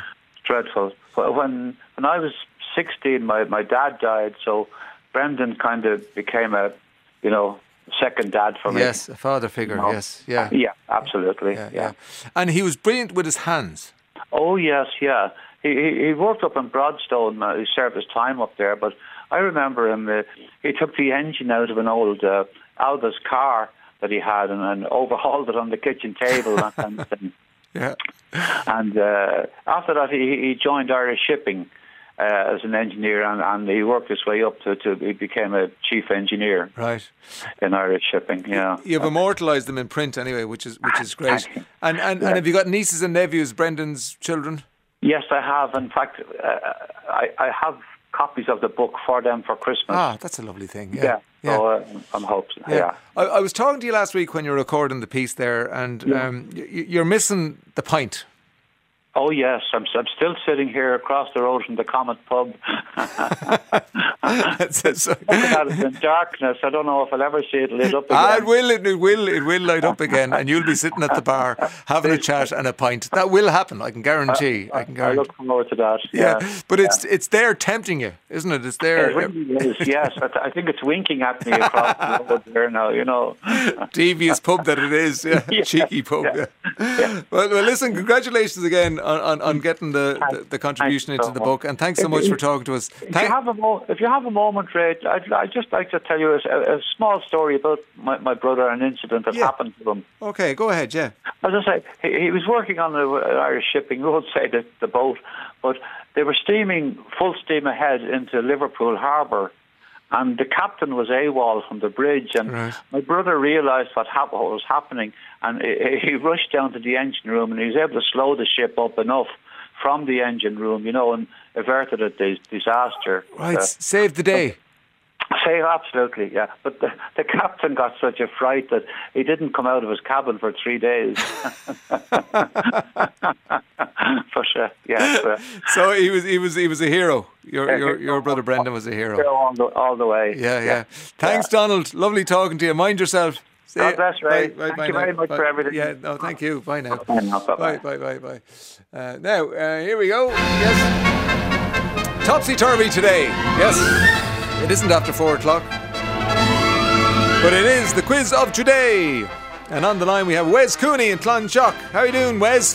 dreadful. But when when I was sixteen, my, my dad died, so Brendan kind of became a, you know, second dad for me. Yes, a father figure, you know? Yes, yeah. Yeah, absolutely, yeah, yeah. yeah. And he was brilliant with his hands. Oh, yes, yeah. He he, he worked up in Broadstone. Uh, he served his time up there, but I remember him, uh, he took the engine out of an old uh, Alba's car that he had and, and overhauled it on the kitchen table, that kind of thing. Yeah. And uh, after that, he, he joined Irish Shipping uh, as an engineer, and, and he worked his way up to, to he became a chief engineer. Right. In Irish Shipping, yeah. You've immortalised them in print anyway, which is which is great. And and, yeah. and have you got nieces and nephews, Brendan's children? Yes, I have. In fact, uh, I, I have copies of the book for them for Christmas. Ah, that's a lovely thing. Yeah, yeah. yeah. So uh, I'm hoping. Yeah, yeah. I, I was talking to you last week when you were recording the piece there, and yeah. um, you, you're missing the pint. Oh yes, I'm, I'm still sitting here across the road from the Comet pub. It's in darkness. I don't know if I'll ever see it lit up again. Ah, it will. It, it will. It will light up again, and you'll be sitting at the bar having a chat and a pint. That will happen. I can guarantee. I, I can guarantee. I look forward to that. Yeah, yeah. but yeah. it's it's there tempting you, isn't it? It's there. It really is. Yes, I think it's winking at me across the road there now. You know, devious pub that it is. Yeah, yeah. Cheeky pub. Yeah. Yeah. Yeah. Well, well, listen. Congratulations again on, on, on getting the, the, the contribution thanks into so the much. book, and thanks so much for talking to us. If Thank- you have a mo- if you have a moment, Ray, I'd, I'd just like to tell you a, a small story about my, my brother, an incident that yeah. happened to him. Okay, go ahead. Yeah. As I say, he, he was working on the Irish Shipping. We won't say the, the boat, but they were steaming full steam ahead into Liverpool Harbour. And the captain was AWOL from the bridge, and right. my brother realised what, hap- what was happening, and he, he rushed down to the engine room, and he was able to slow the ship up enough from the engine room, you know, and averted a dis- disaster. Right, uh, saved the day. Say absolutely, yeah. But the, the captain got such a fright that he didn't come out of his cabin for three days. For sure, yeah. Uh, so he was, he was, he was a hero. Your, your, your brother Brendan was a hero. All the, all the way. Yeah, yeah. yeah. Thanks, yeah. Donald. Lovely talking to you. Mind yourself. See God bless, Ray. Bye, bye, thank bye you now. very much bye. for everything. Yeah, no, thank you. Bye now. Bye, now. Bye, bye, bye, bye. Uh, now, uh, here we go. Yes. Topsy-turvy today. Yes. It isn't after four o'clock. But it is the quiz of today. And on the line we have Wes Cooney in Clonshock. How are you doing, Wes?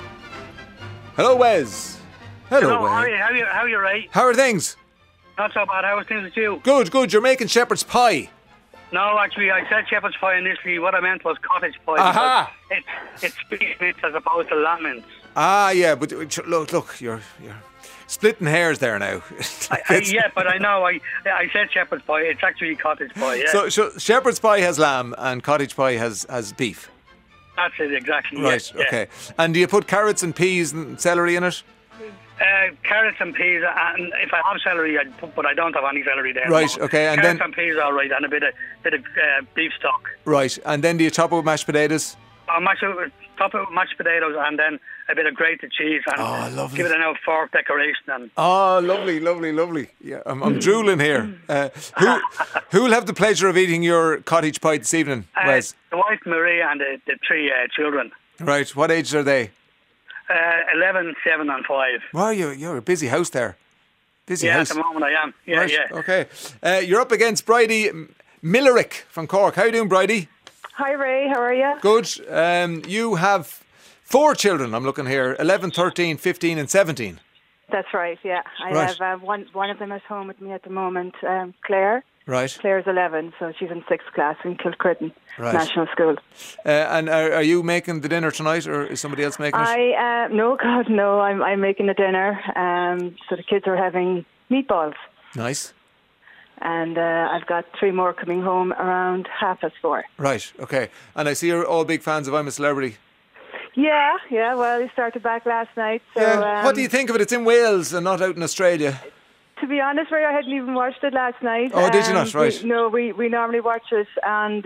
Hello, Wes. Hello, Hello Wes. how are you? How are you, how are you, Ray? How are things? Not so bad. How are things with you? Good, good. You're making shepherd's pie. No, actually, I said shepherd's pie initially. What I meant was cottage pie. Aha! It's it's beef bits as opposed to lamb mince. Ah, yeah, but look, look, you're you're splitting hairs there now. I, I, yeah, but I know. I I said shepherd's pie. It's actually cottage pie. Yeah. So, so shepherd's pie has lamb and cottage pie has, has beef. That's it exactly. Right. Yeah, okay. Yeah. And do you put carrots and peas and celery in it? Uh, carrots and peas, and if I have celery, I put, but I don't have any celery there. Right. Okay. And carrots then and peas, all right, and a bit of bit of uh, beef stock. Right. And then do you top it with mashed potatoes? I'll mash it with, top it with mashed potatoes, and then a bit of grated cheese, and oh, lovely. give it an old fork decoration. And oh, lovely, lovely, lovely. Yeah, I'm, I'm drooling here. Uh, who who will have the pleasure of eating your cottage pie this evening, uh, Wes? The wife Marie and the, the three uh, children. Right. What age are they? Uh, eleven, seven, and five. Wow, you you're a busy house there. Busy yeah, house. at the moment I am. Yeah, right. yeah. Okay. Uh, you're up against Bridie Millerick from Cork. How are you doing, Bridie? Hi, Ray. How are you? Good. Um, you have four children, I'm looking here, eleven, thirteen, fifteen and seventeen. That's right, yeah. I right. have uh, one one of them at home with me at the moment, um, Claire. Right. Claire's eleven, so she's in sixth class in Kilcritton right. National School. Uh, and are, are you making the dinner tonight, or is somebody else making it? I, uh, no, God, no, I'm, I'm making the dinner. Um, so the kids are having meatballs. Nice. And uh, I've got three more coming home around half past four. Right, okay. And I see you're all big fans of I'm a Celebrity. Yeah, yeah, well, we started back last night. So, yeah. um, What do you think of it? It's in Wales and not out in Australia. To be honest, Ray, I hadn't even watched it last night. Oh, um, did you not? Right. We, no, we, we normally watch it on the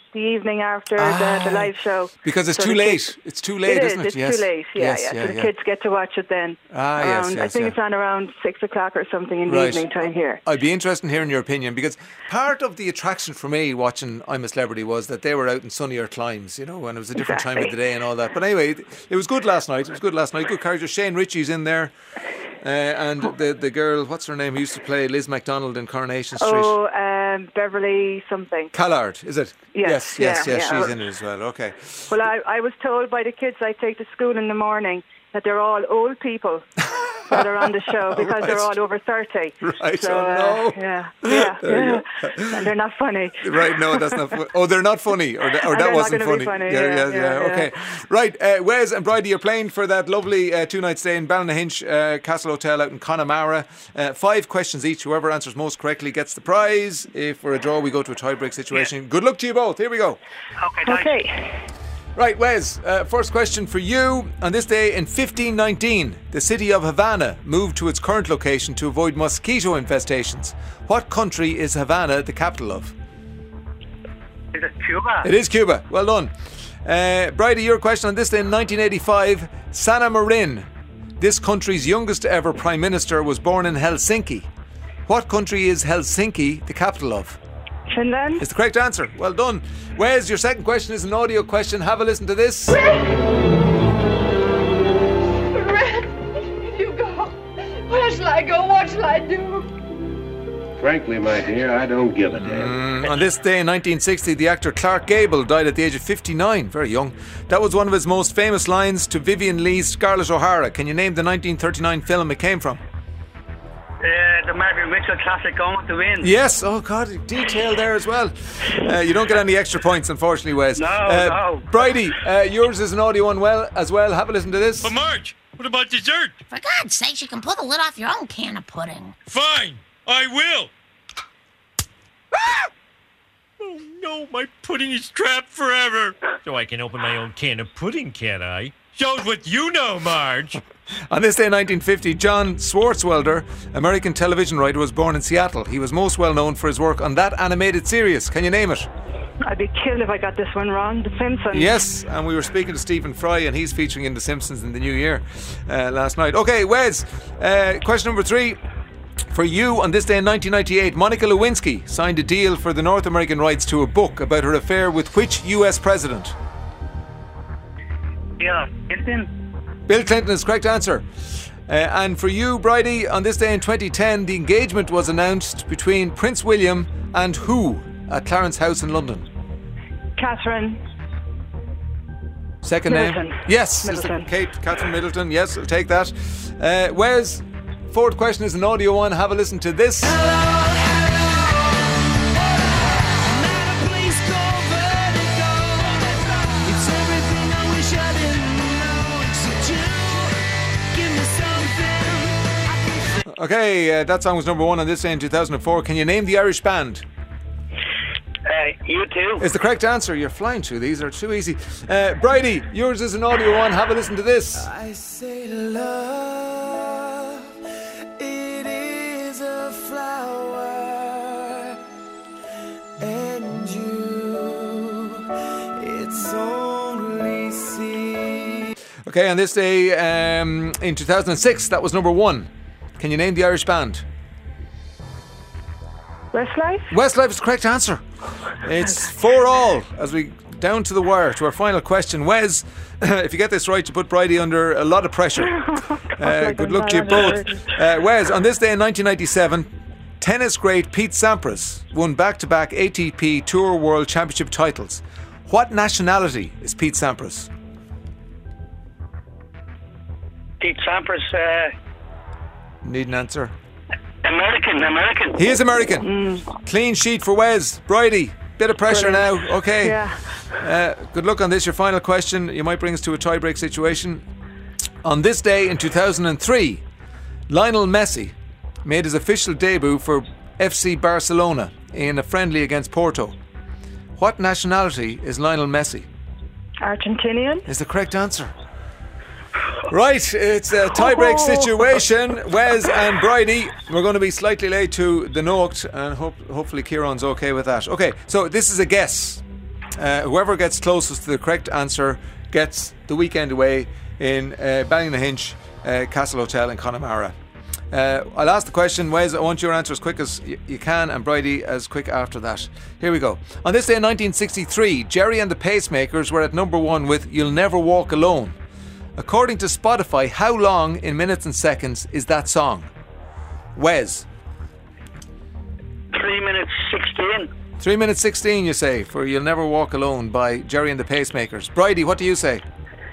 the evening after ah, the, the live show. Because it's so too late. Kids, it's too late, it isn't is, it? It's yes. too late, yeah. Yes, yeah. yeah so the yeah. kids get to watch it then. Ah, around, yes, yes. I think yeah. it's on around six o'clock or something in right. the evening time here. I'd be interested in hearing your opinion, because part of the attraction for me watching I'm a Celebrity was that they were out in sunnier climes, you know, and it was a different exactly. time of the day and all that. But anyway, it, it was good last night. It was good last night. Good character. Shane Ritchie's in there. Uh, and the the girl, what's her name, who used to play Liz MacDonald in Coronation Street? Oh, um, Beverly something. Callard, is it? Yes, yes, yes, yeah, yes yeah. she's in it as well. Okay. Well, I, I was told by the kids I take to school in the morning that they're all old people that are on the show because right. they're all over thirty. Right, so, oh no. Uh, yeah, yeah, yeah. And they're not funny. Right, no, that's not funny. Oh, they're not funny, or, th- or that wasn't funny. funny. Yeah, yeah, yeah, yeah, yeah, yeah. okay. Right, uh, Wes and Bridie, you're playing for that lovely uh, two-night stay in Ballynahinch uh, Castle Hotel out in Connemara. Uh, five questions each. Whoever answers most correctly gets the prize. If we're a draw, we go to a tie-break situation. Yeah. Good luck to you both. Here we go. Okay, okay. Right, Wes, uh, first question for you. On this day in fifteen nineteen, the city of Havana moved to its current location to avoid mosquito infestations. What country is Havana the capital of? Is it Cuba? It is Cuba. Well done. Uh, Bridie, your question on this day in nineteen eighty-five, Sanna Marin, this country's youngest ever Prime Minister, was born in Helsinki. What country is Helsinki the capital of? Finland. It's the correct answer. Well done. Wes, your second question is an audio question. Have a listen to this. Red, you go. Where shall I go? What shall I do? Frankly, my dear, I don't give a damn. Mm, on this day in nineteen sixty, the actor Clark Gable died at the age of fifty-nine, very young. That was one of his most famous lines to Vivian Lee's Scarlett O'Hara. Can you name the nineteen thirty-nine film it came from? Uh, the Margaret Mitchell classic, Gone with the Wind. Yes, oh God, detail there as well. Uh, you don't get any extra points, unfortunately, Wes. No, uh, no. Bridie, uh, yours is an audio one well, as well. Have a listen to this. But Marge, what about dessert? For God's sake, you can pull the lid off your own can of pudding. Fine, I will. Ah! Oh no, my pudding is trapped forever. So I can open my own can of pudding, can't I? Shows what you know, Marge. On this day in nineteen fifty, John Swartzwelder, American television writer, was born in Seattle. He was most well known for his work on that animated series. Can you name it? I'd be killed if I got this one wrong. The Simpsons. Yes, and we were speaking to Stephen Fry, and he's featuring in The Simpsons in the new year uh, last night. Okay, Wes, uh, question number three. For you, on this day in nineteen ninety-eight, Monica Lewinsky signed a deal for the North American rights to a book about her affair with which U S president? Yeah, Clinton. Bill Clinton is the correct answer. Uh, and for you, Bridie, on this day in twenty ten, the engagement was announced between Prince William and who at Clarence House in London? Catherine. Second Middleton. name? Yes, Middleton. Kate Catherine Middleton. Yes, I'll take that. Uh, Wes, fourth question is an audio one. Have a listen to this. Okay, uh, that song was number one on this day in two thousand four. Can you name the Irish band? Uh, you too. It's the correct answer. You're flying through these. They're too easy. Uh, Bridie, yours is an audio one. Have a listen to this. I say love, it is a flower, and you, it's only seed. Okay, on this day um, in two thousand six, that was number one. Can you name the Irish band? Westlife? Westlife is the correct answer. It's four all as we down to the wire to our final question. Wes, if you get this right, you put Bridie under a lot of pressure. Uh, good luck to you both. Uh, Wes, on this day in nineteen ninety-seven, tennis great Pete Sampras won back-to-back A T P Tour World Championship titles. What nationality is Pete Sampras? Pete Sampras, uh, Need an answer. American, American. He is American. Mm. Clean sheet for Wes. Bridie, bit of pressure Brilliant. now. Okay. Yeah. Uh, good luck on this. Your final question. You might bring us to a tie-break situation. On this day in two thousand three, Lionel Messi made his official debut for F C Barcelona in a friendly against Porto. What nationality is Lionel Messi? Argentinian. Is the correct answer. Right, it's a tie-break situation. Wes and Bridie, we're going to be slightly late to the note, and hope, hopefully Kieran's okay with that. Okay, so this is a guess. Uh, whoever gets closest to the correct answer gets the weekend away in uh, Ballynahinch uh, Castle Hotel in Connemara. Uh, I'll ask the question, Wes. I want your answer as quick as y- you can, and Bridie as quick after that. Here we go. On this day in nineteen sixty-three, Jerry and the Pacemakers were at number one with You'll Never Walk Alone. According to Spotify, how long in minutes and seconds is that song? Wes? Three minutes sixteen. Three minutes sixteen, you say, for You'll Never Walk Alone by Jerry and the Pacemakers. Bridie, what do you say?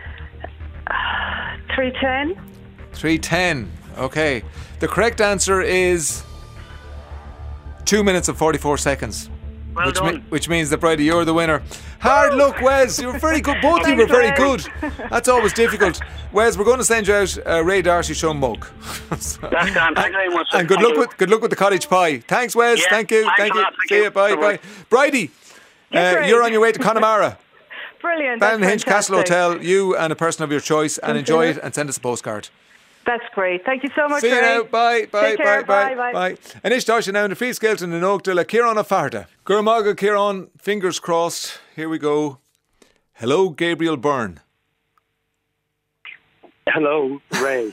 three ten. three ten. Okay. The correct answer is two minutes and forty-four seconds. Well which, done. me- which means that, Bridie, you're the winner. Hard luck, Wes. You were very good. Both of you were very good. That's always difficult. Wes, we're going to send you out a Ray Darcy Show mug. So, That's done. Thank you very much. And good Thank luck you. with good luck with the cottage pie. Thanks, Wes. Yeah, Thank you. thanks Thank a you. lot. Thank See you. you. Bye. Bye-bye. Bye. Bridie, You're uh, great. you're on your way to Connemara. Brilliant. That's Ballynahinch Castle fantastic. Hotel. You and a person of your choice, and Thank enjoy you. it and send us a postcard. That's great. Thank you so much, See you Ray. now. Bye, bye, Take bye, care. bye, Bye, bye. Anish Dasha now in the Feast Skelton in Oakdale. Kieran O'Farda. Gurmaga Kieran, fingers crossed. Here we go. Hello, Gabriel Byrne. Hello, Ray.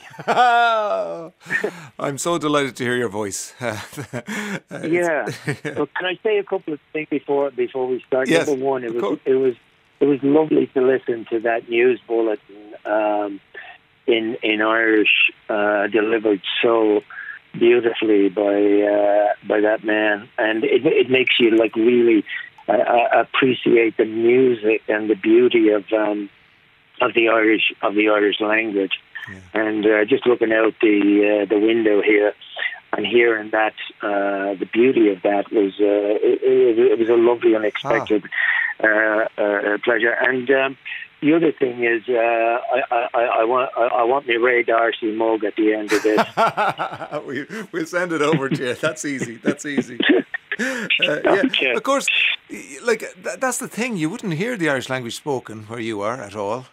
I'm so delighted to hear your voice. Uh, yeah. Well, can I say a couple of things before before we start? Yes, Number one, it of was course. it was it was lovely to listen to that news bulletin um, in in Irish, uh, delivered so beautifully by uh, by that man, and it it makes you like really uh, appreciate the music and the beauty of. Um, of the Irish of the Irish language, yeah. and uh, just looking out the uh, the window here and hearing that uh, the beauty of that was uh, it, it was a lovely, unexpected ah. uh, uh, pleasure. And um, the other thing is, uh, I, I, I want I, I want my Ray Darcy mug at the end of this. we, we'll send it over to you. That's easy. That's easy. Uh, yeah, okay. Of course, like th- that's the thing. You wouldn't hear the Irish language spoken where you are at all.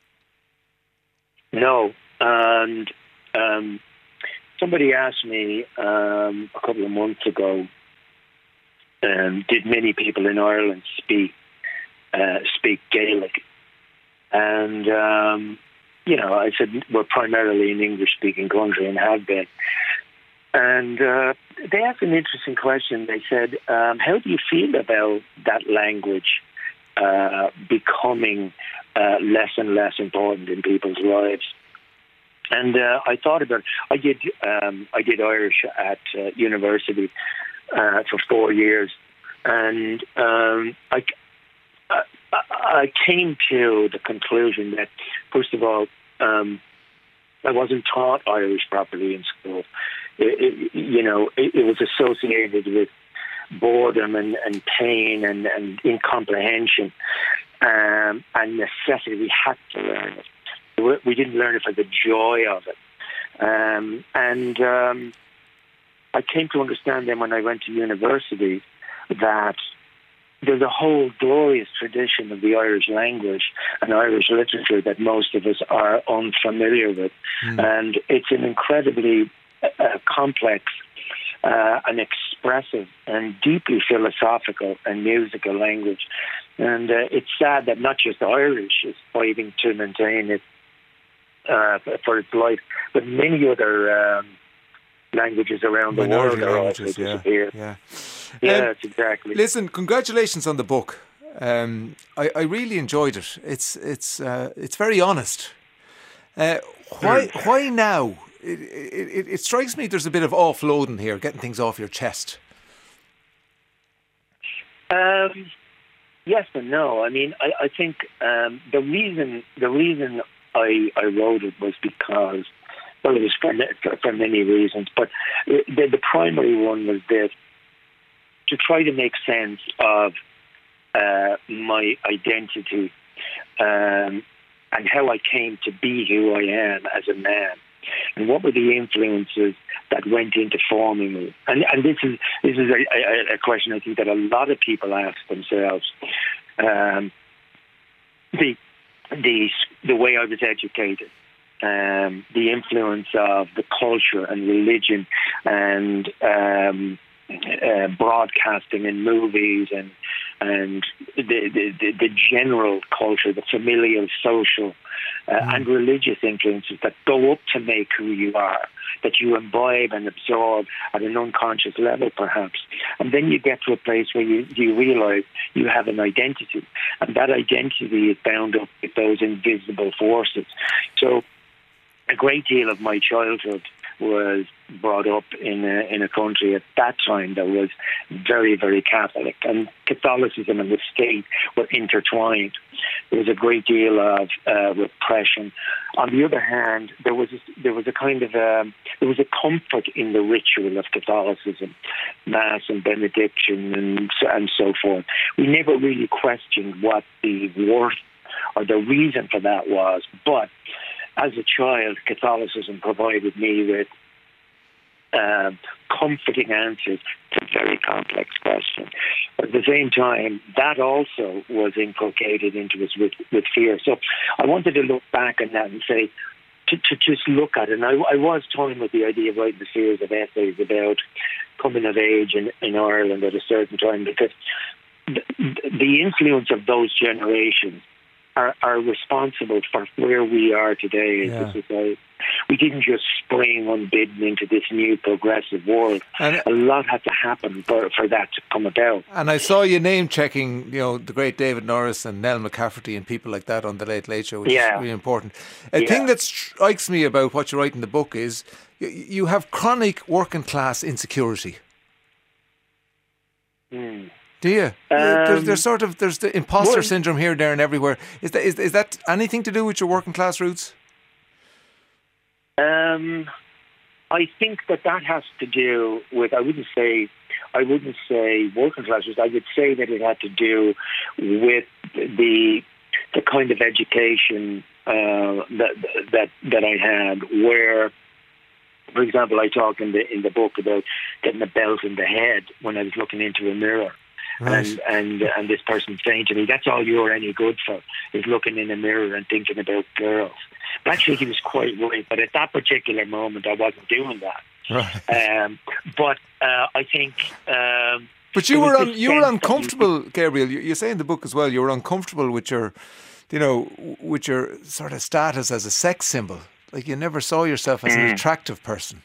No, and um, somebody asked me um, a couple of months ago, um, did many people in Ireland speak uh, speak Gaelic? And, um, you know, I said, we're primarily an English-speaking country and have been. And uh, they asked an interesting question. They said, um, how do you feel about that language uh, becoming uh, less and less important in people's lives? And uh, I thought about it. I did, um, I did Irish at uh, university uh, for four years. And um, I, I, I came to the conclusion that, first of all, um, I wasn't taught Irish properly in school. It, it, you know, it, it was associated with boredom and, and pain and, and incomprehension um, and necessity. We had to learn it. We, we didn't learn it for the joy of it. Um, and um, I came to understand then when I went to university that there's a whole glorious tradition of the Irish language and Irish literature that most of us are unfamiliar with. Mm. And it's an incredibly uh, complex uh, and expressive and deeply philosophical and musical language. And uh, it's sad that not just the Irish is fighting to maintain it uh, for its life, but many other um, languages around Minority the world are languages, also yeah, disappeared. yeah. Yes, Um, exactly. Listen, congratulations on the book. Um, I, I really enjoyed it. It's it's uh, it's very honest. Uh, why why now? It, it, it strikes me there's a bit of offloading here, getting things off your chest. Um, yes and no. I mean, I, I think um, the reason the reason I, I wrote it was because, well, it was for, for many reasons, but the, the primary one was this: to try to make sense of uh, my identity um, and how I came to be who I am as a man, and what were the influences that went into forming me. And, and this is this is a, a, a question I think that a lot of people ask themselves. Um, the the the way I was educated. Um, the influence of the culture and religion and um, uh, broadcasting and movies and and the the, the, the general culture, the familial, social, uh, mm. and religious influences that go up to make who you are, that you imbibe and absorb at an unconscious level, perhaps. And then you get to a place where you, you realise you have an identity, and that identity is bound up with those invisible forces. So a great deal of my childhood was brought up in a, in a country at that time that was very, very Catholic, and Catholicism and the state were intertwined. There was a great deal of uh, repression. On the other hand, there was a, there was a kind of a, there was a comfort in the ritual of Catholicism, Mass and benediction and so, and so forth. We never really questioned what the worth or the reason for that was, but as a child, Catholicism provided me with uh, comforting answers to very complex questions. But at the same time, that also was inculcated into us with, with fear. So I wanted to look back on that and say, to, to just look at it. And I, I was toying with the idea of writing a series of essays about coming of age in, in Ireland at a certain time, because the, the influence of those generations Are, are responsible for where we are today as yeah. a society. We didn't just spring unbidden into this new progressive world. And a lot had to happen for, for that to come about. And I saw you name checking, you know, the great David Norris and Nell McCafferty and people like that on the Late Late Show, which yeah. is really important. A yeah. thing that strikes me about what you write in the book is you, you have chronic working class insecurity. Mm. Do you? Um, there's, there's sort of there's the imposter well, syndrome here, there, and everywhere. Is that is, is that anything to do with your working class roots? Um, I think that that has to do with. I wouldn't say. I wouldn't say working class roots. I would say that it had to do with the the kind of education uh, that that that I had, where, for example, I talk in the in the book about getting a belt in the head when I was looking into a mirror. Right. And and and this person saying to me, "That's all you're any good for, is looking in a mirror and thinking about girls." But actually, he was quite right. But at that particular moment, I wasn't doing that. Right. Um, but uh, I think. Um, but you were un, you were uncomfortable, you, Gabriel. You, you say in the book as well, you were uncomfortable with your, you know, with your sort of status as a sex symbol. Like you never saw yourself as mm. an attractive person.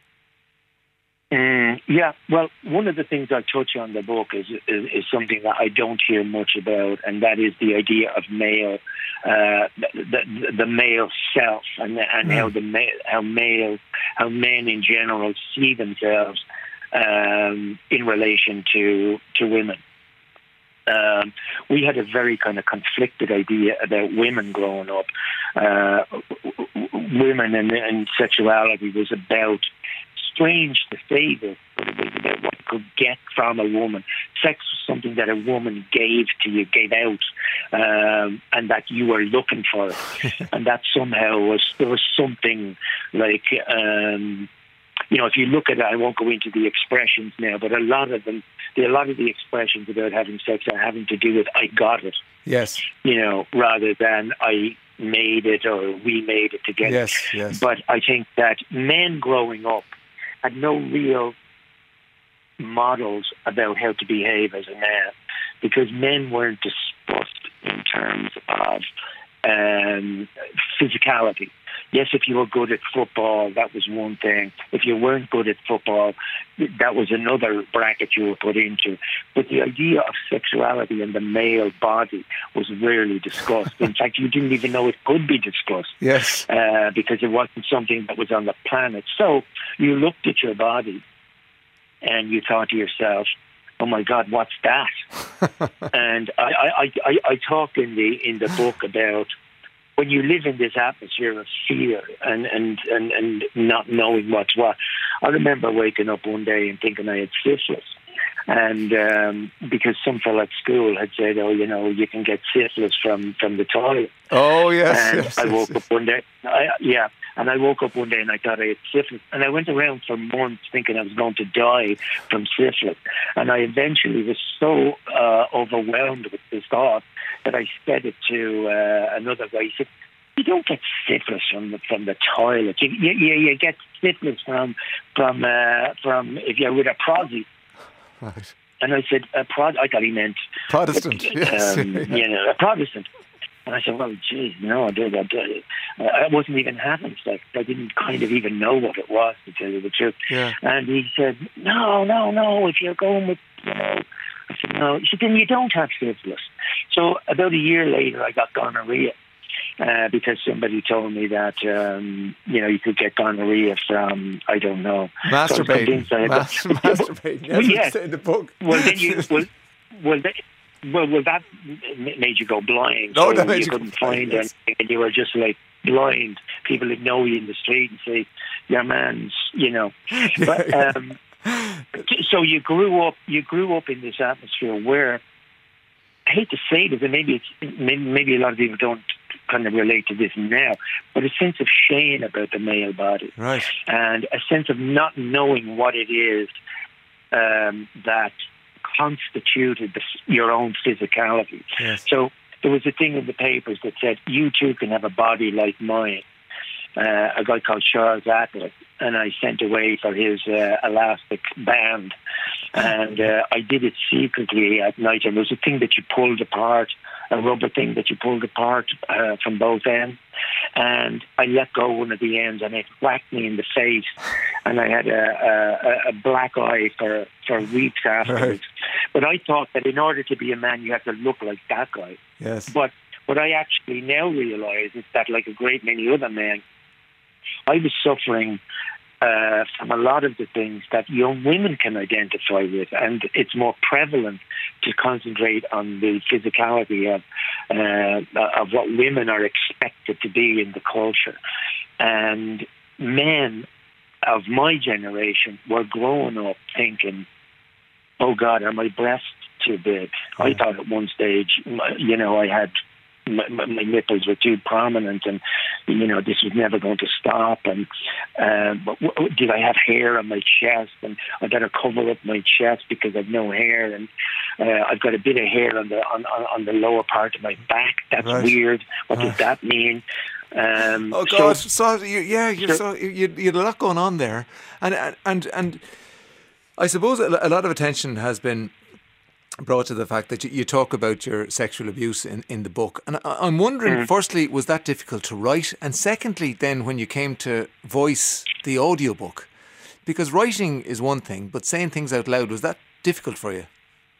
Mm, yeah, well, one of the things I touch on in the book is, is is something that I don't hear much about, and that is the idea of male, uh, the, the the male self, and and mm. how the male, how male, how men in general see themselves um, in relation to to women. Um, we had a very kind of conflicted idea about women growing up. Uh, women and, and sexuality was about. Strange to say this, but it was about what you could get from a woman. Sex was something that a woman gave to you, gave out, um, and that you were looking for. And that somehow was, there was something like, um, you know, if you look at it, I won't go into the expressions now, but a lot of them, a lot of the expressions about having sex are having to do with I got it. Yes. You know, rather than I made it or we made it together. Yes, yes. But I think that men growing up had no real models about how to behave as a man, because men weren't discussed in terms of um, physicality. Yes, if you were good at football, that was one thing. If you weren't good at football, that was another bracket you were put into. But the idea of sexuality and the male body was rarely discussed. In fact, you didn't even know it could be discussed. Yes. Uh, because it wasn't something that was on the planet. So you looked at your body and you thought to yourself, oh my God, what's that? And I, I, I, I talk in the in the book about when you live in this atmosphere of fear and, and, and, and not knowing what's what. I remember waking up one day and thinking I had syphilis. And um, because some fellow at school had said, oh, you know, you can get syphilis from, from the toilet. Oh, yes. And yes, I woke yes, up one day. I, yeah. And I woke up one day and I thought I had syphilis. And I went around for months thinking I was going to die from syphilis. And I eventually was so uh, overwhelmed with this thought that I said it to uh, another guy. He said, you don't get syphilis from the, from the toilet. You, you, you get syphilis from, from, uh, from if you're with a prosy. Right. And I said, a Prod- I thought he meant Protestant, um, yes. you know, a Protestant. And I said, well, geez, no, I did. I, did. I wasn't even having sex. I didn't kind of even know what it was, to tell you the truth. Yeah. And he said, no, no, no, if you're going with, you know, I said, no. He said, then you don't have syphilis. So about a year later, I got gonorrhea. Uh, because somebody told me that, um, you know, you could get gonorrhea from, I don't know. Masturbating. So Mas- masturbating. Well, yes. In the book. Well, then you, well, well, they, well, well, that made you go blind. No, so that made you you couldn't go find blind, yes. anything, and you were just like blind. People would know you in the street and say, your man's, you know. But, um, so you grew up, you grew up in this atmosphere where, I hate to say this, and maybe it's, maybe a lot of people don't kind of relate to this now, but a sense of shame about the male body, right, and a sense of not knowing what it is um, that constituted the, your own physicality. Yes. So there was a thing in the papers that said, you too can have a body like mine. Uh, a guy called Charles Atwood, and I sent away for his uh, elastic band, and uh, I did it secretly at night, and there was a thing that you pulled apart, a rubber thing that you pulled apart uh, from both ends, and I let go one of the ends, and it whacked me in the face, and I had a, a, a black eye for, for weeks afterwards. Right. But I thought that in order to be a man, you have to look like that guy. Yes. But what I actually now realise is that, like a great many other men, I was suffering uh, from a lot of the things that young women can identify with, and it's more prevalent to concentrate on the physicality of uh, of what women are expected to be in the culture. And men of my generation were growing up thinking, oh God, are my breasts too big? Yeah. I thought at one stage, you know, I had My, my nipples were too prominent, and you know this was never going to stop. And uh, did I have hair on my chest? And I better cover up my chest because I've no hair, and uh, I've got a bit of hair on the on, on the lower part of my back. That's right. Weird. What right. does that mean? Um, oh God! So, so you, yeah, you're so, so you, you had a lot going on there, and and and I suppose a lot of attention has been brought to the fact that you, you talk about your sexual abuse in, in the book. And I, I'm wondering, mm. firstly, was that difficult to write? And secondly, then when you came to voice the audiobook, because writing is one thing, but saying things out loud, was that difficult for you?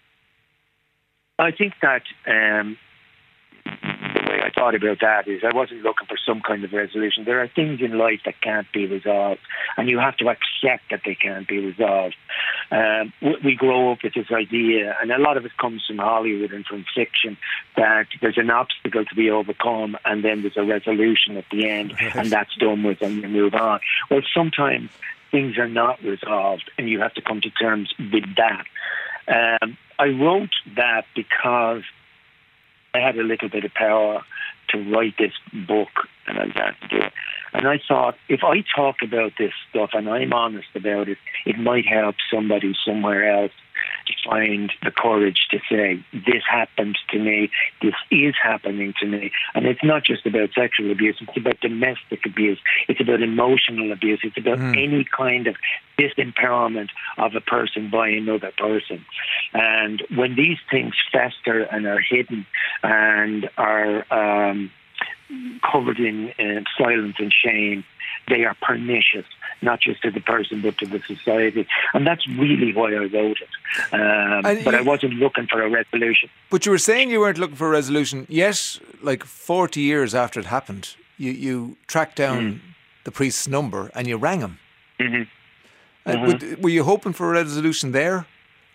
I think that um, the way I thought about that is I wasn't looking for some kind of resolution. There are things in life that can't be resolved, and you have to accept that they can't be resolved. Um, we grow up with this idea, and a lot of it comes from Hollywood and from fiction, that there's an obstacle to be overcome, and then there's a resolution at the end, yes. and that's done with, and you move on. Well, sometimes things are not resolved, and you have to come to terms with that. Um, I wrote that because I had a little bit of power to write this book, and I had to do it. And I thought, if I talk about this stuff and I'm honest about it, it might help somebody somewhere else to find the courage to say, this happened to me, this is happening to me. And it's not just about sexual abuse, it's about domestic abuse, it's about emotional abuse, it's about mm. any kind of disempowerment of a person by another person. And when these things fester and are hidden and are um, covered in uh, silence and shame, they are pernicious, not just to the person but to the society. And that's really why I wrote it. Um, but you, I wasn't looking for a resolution. But you were saying you weren't looking for a resolution, yet like forty years after it happened, you, you tracked down mm. the priest's number and you rang him. Mm-hmm. Uh, mm-hmm. Were, were you hoping for a resolution there?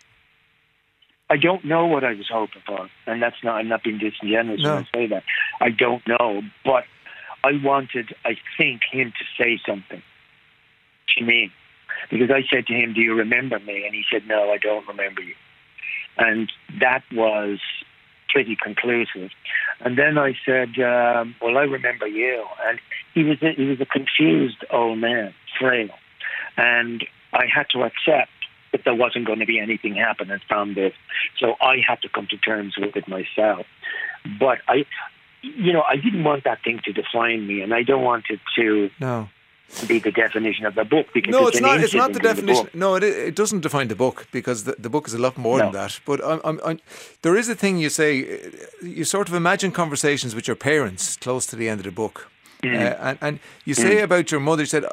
I don't know what I was hoping for, and that's not, I'm not being disingenuous no. when I say that. I don't know, but I wanted, I think, him to say something to me, because I said to him, do you remember me? And he said, no, I don't remember you. And that was pretty conclusive. And then I said, um, well, I remember you. And he was a, he was a confused old man, frail. And I had to accept that there wasn't going to be anything happening from this. So I had to come to terms with it myself. But I, you know, I didn't want that thing to define me, and I don't want it to no. be the definition of the book. Because no, it's, it's an not. It's not the incident in definition. book. No, it it doesn't define the book, because the, the book is a lot more No. than that. But I'm, I'm, I'm, there is a thing you say. You sort of imagine conversations with your parents close to the end of the book, Mm. uh, and and you say Mm. about your mother. You said,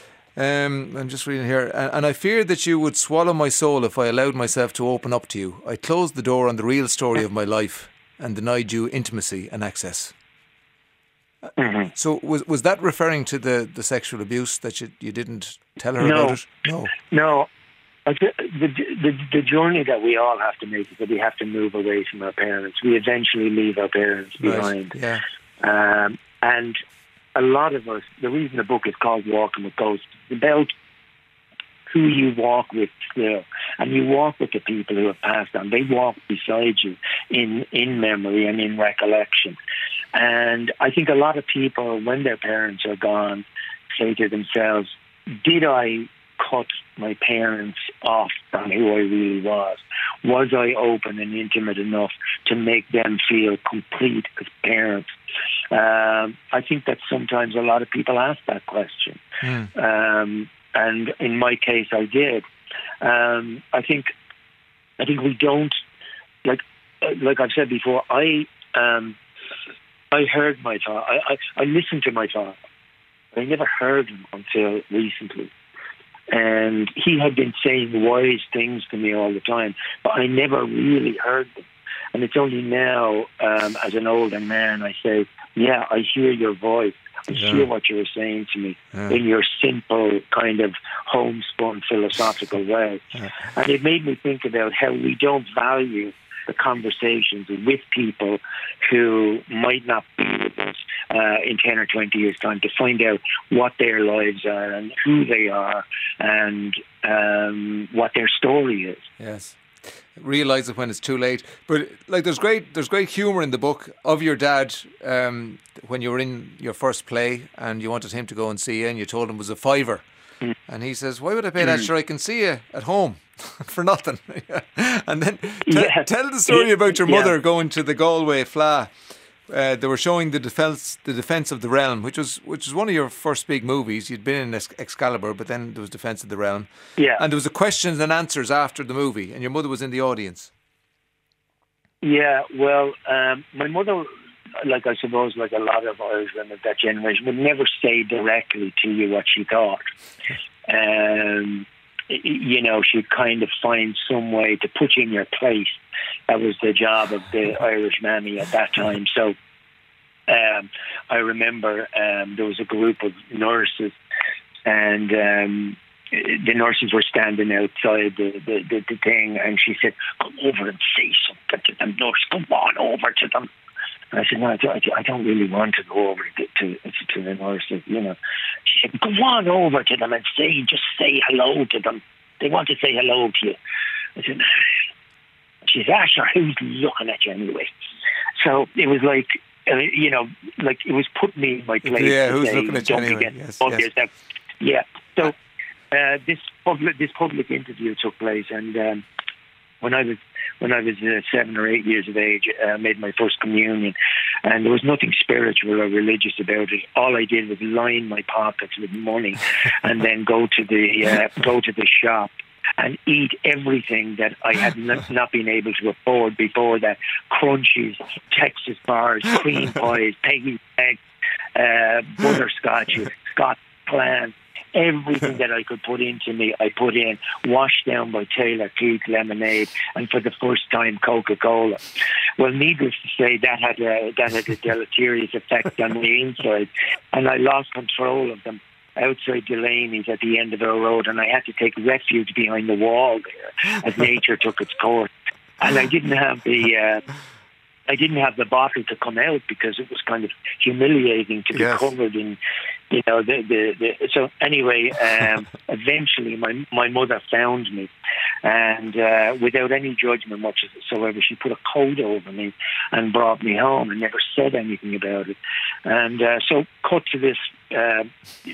um, I'm just reading here, and, and I feared that you would swallow my soul if I allowed myself to open up to you. I closed the door on the real story of my life and denied you intimacy and access. Mm-hmm. So was was that referring to the, the sexual abuse that you you didn't tell her No. about it? No. No. I thi- The, the the journey that we all have to make is that we have to move away from our parents. We eventually leave our parents Right. behind. Yeah. Um, and a lot of us, the reason the book is called Walking with Ghosts, is about who you walk with still. And you walk with the people who have passed on. They walk beside you in, in memory and in recollection. And I think a lot of people, when their parents are gone, say to themselves, did I cut my parents off from who I really was? Was I open and intimate enough to make them feel complete as parents? Um, I think that sometimes a lot of people ask that question. Mm. Um, and in my case, I did. Um, I think, I think we don't, like, like I've said before, I, um, I heard my father. I, I, I listened to my father. I never heard him until recently. And he had been saying wise things to me all the time, but I never really heard them. And it's only now, um, as an older man, I say, yeah, I hear your voice. I Yeah. hear what you were saying to me Yeah. in your simple, kind of homespun philosophical way. Yeah. And it made me think about how we don't value the conversations with people who might not be with us uh, in ten or twenty years' time, to find out what their lives are and who they are and um, what their story is. Yes. Realise it when it's too late. But like, there's great there's great humour in the book of your dad um, when you were in your first play and you wanted him to go and see you, and you told him it was a fiver. Mm. And he says, why would I pay that? Mm. Sure, I can see you at home for nothing. And then te- Yeah. tell the story about your Yeah. mother going to the Galway Fleadh. Uh, they were showing the defense, the defense of the realm, which was which was one of your first big movies. You'd been in Ex- Excalibur, but then there was Defense of the Realm. Yeah. And there was a questions and answers after the movie, and your mother was in the audience. Yeah, well, um, my mother, like I suppose, like a lot of Irish women of that generation, would never say directly to you what she thought. Um, y- you know, she'd kind of find some way to put you in your place. That was the job of the Irish mammy at that time. So um, I remember um, there was a group of nurses, and um, the nurses were standing outside the, the, the, the thing, and she said, come over and say something to them, nurse, come on over to them. And I said, no, I don't, I don't really want to go over to, to, to the nurses, you know. She said, go on over to them and say, just say hello to them. They want to say hello to you. I said, she said, ah, sure, who's looking at you anyway? So it was like, uh, you know, like it was putting me in my place. Yeah, to who's say, looking at you don't anyway? forget Yes, about yes. yourself. Yeah. So uh, this public this public interview took place, and um, when I was when I was uh, seven or eight years of age, I uh, made my first communion, and there was nothing spiritual or religious about it. All I did was line my pockets with money, and then go to the uh, go to the shop and eat everything that I had n- not been able to afford before that. Crunchies, Texas bars, cream pies, Peggy eggs, uh, butterscotches, Scott clams, everything that I could put into me, I put in. Washed down by Taylor Keith lemonade, and for the first time, Coca-Cola. Well, needless to say, that had a, that had a deleterious effect on the inside, and I lost control of them outside Delaney's at the end of our road, and I had to take refuge behind the wall there as nature took its course. And I didn't have the uh, I didn't have the bottle to come out because it was kind of humiliating to be Yes. covered in, you know, the the, the so anyway, um, eventually my my mother found me, and uh, without any judgment whatsoever, she put a coat over me and brought me home and never said anything about it. And uh, so, cut to this uh,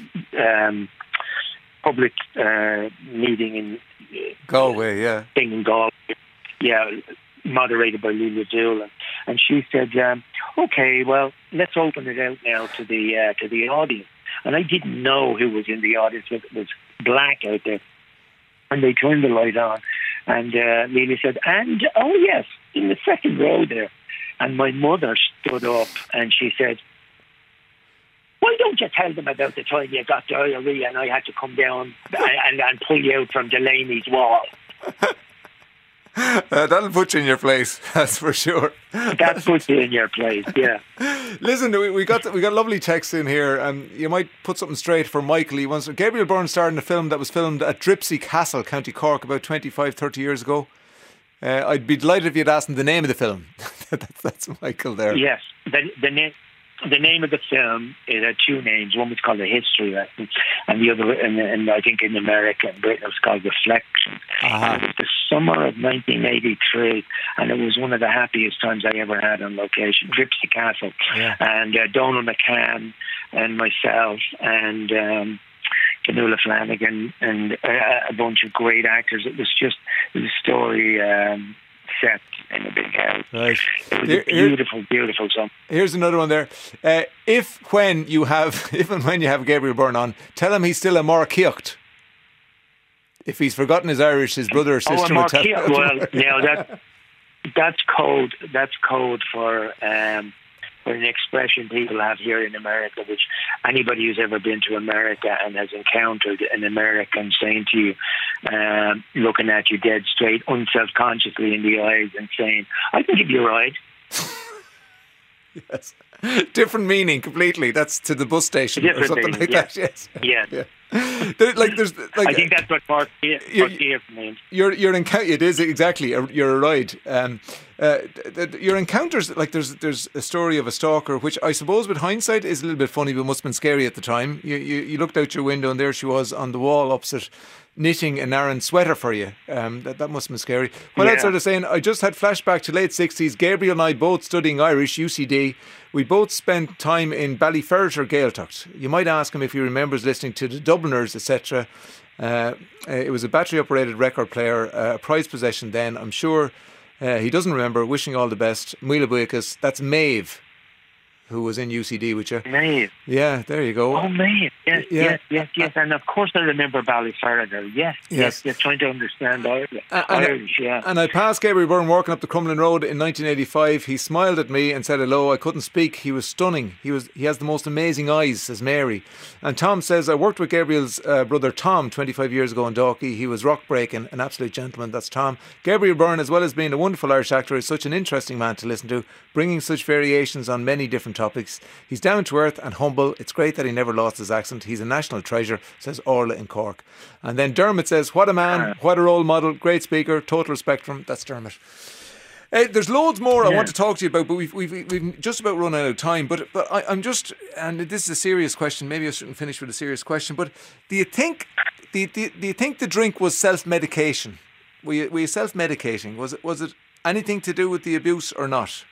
um, public uh, meeting in uh, Galway, yeah. thing in Galway, yeah, moderated by Leila Doolan, and she said, um, "Okay, well, let's open it out now to the uh, to the audience. and I didn't know who was in the audience. It was black out there. And they turned the light on, and uh, Lily said, and, oh yes, in the second row there. And my mother stood up and she said, why don't you tell them about the time you got diarrhea and I had to come down and, and, and pull you out from Delaney's wall? Uh, that'll put you in your place, that's for sure. That puts you in your place, yeah. Listen, we, we got we got lovely texts in here, and you might put something straight for Michael. He wants Gabriel Byrne starred in a film that was filmed at Dripsey Castle, County Cork, about twenty-five, thirty years ago. Uh, I'd be delighted if you'd asked him the name of the film. that's, that's Michael there. Yes, the, the name. The name of the film, it had two names. One was called The History Lesson, and the other, and, and I think in America and Britain, it was called Reflection. Uh-huh. It was the summer of nineteen eighty-three, and it was one of the happiest times I ever had on location. Dripsey Castle, yeah. and uh, Donald McCann and myself and um, Canula Flanagan and uh, a bunch of great actors. It was just it was a story. Um, set in a big house. Right. It was here, a beautiful, beautiful song. Here's another one there. Uh, if when you have, if and when you have Gabriel Byrne on, tell him he's still a Marquiocht. If he's forgotten his Irish, his brother or sister oh, would tell him. Well, no, that that's code. That's code for um, for an expression people have here in America, which anybody who's ever been to America and has encountered an American saying to you, um, looking at you dead straight, unself-consciously in the eyes and saying, I can give you a ride. Yes. Different meaning completely. That's to the bus station Different or something meaning, like yes. that. Yes. Yes. Yeah. There, like there's like I think that's what Marquiocht means. Your your encounter it is exactly you're right. Um, uh, th- th- your encounters like there's there's a story of a stalker, which I suppose with hindsight is a little bit funny, but must have been scary at the time. You you, you looked out your window and there she was on the wall opposite, knitting an Aran sweater for you. Um, that, that must have been scary. What yeah. else are they saying? I just had flashback to late sixties. Gabriel and I both studying Irish, U C D. We both spent time in Ballyferriter Gaeltacht. You might ask him if he remembers listening to the Dubliners, et cetera. Uh, it was a battery-operated record player, a uh, prized possession then. I'm sure uh, he doesn't remember. Wishing all the best. Muila Buikas. That's Maeve, who was in U C D with you. Maeve. Yeah, there you go. Oh, Maeve. Yes, yeah. yes, yes, yes. And of course I remember Ballyferriter. Yes, yes, yes. You're trying to understand Irish, uh, Irish and, yeah. And I passed Gabriel Byrne walking up the Crumlin Road in nineteen eighty-five. He smiled at me and said hello. I couldn't speak. He was stunning. He was. He has the most amazing eyes, says Mary. And Tom says, I worked with Gabriel's uh, brother Tom twenty-five years ago in Dalkey. He was rock breaking, an absolute gentleman. That's Tom. Gabriel Byrne, as well as being a wonderful Irish actor, is such an interesting man to listen to, bringing such variations on many different topics. He's down to earth and humble. It's great that he never lost his accent. He's a national treasure, says Orla in Cork. And then Dermot says, what a man, what a role model, great speaker, total spectrum. That's Dermot. Uh, there's loads more yeah. I want to talk to you about, but we've we've we've just about run out of time. But but I, I'm just, and this is a serious question. Maybe I shouldn't finish with a serious question. But do you think, do you, do you, do you think the drink was self-medication? Were you, were you self-medicating? Was it was it anything to do with the abuse or not?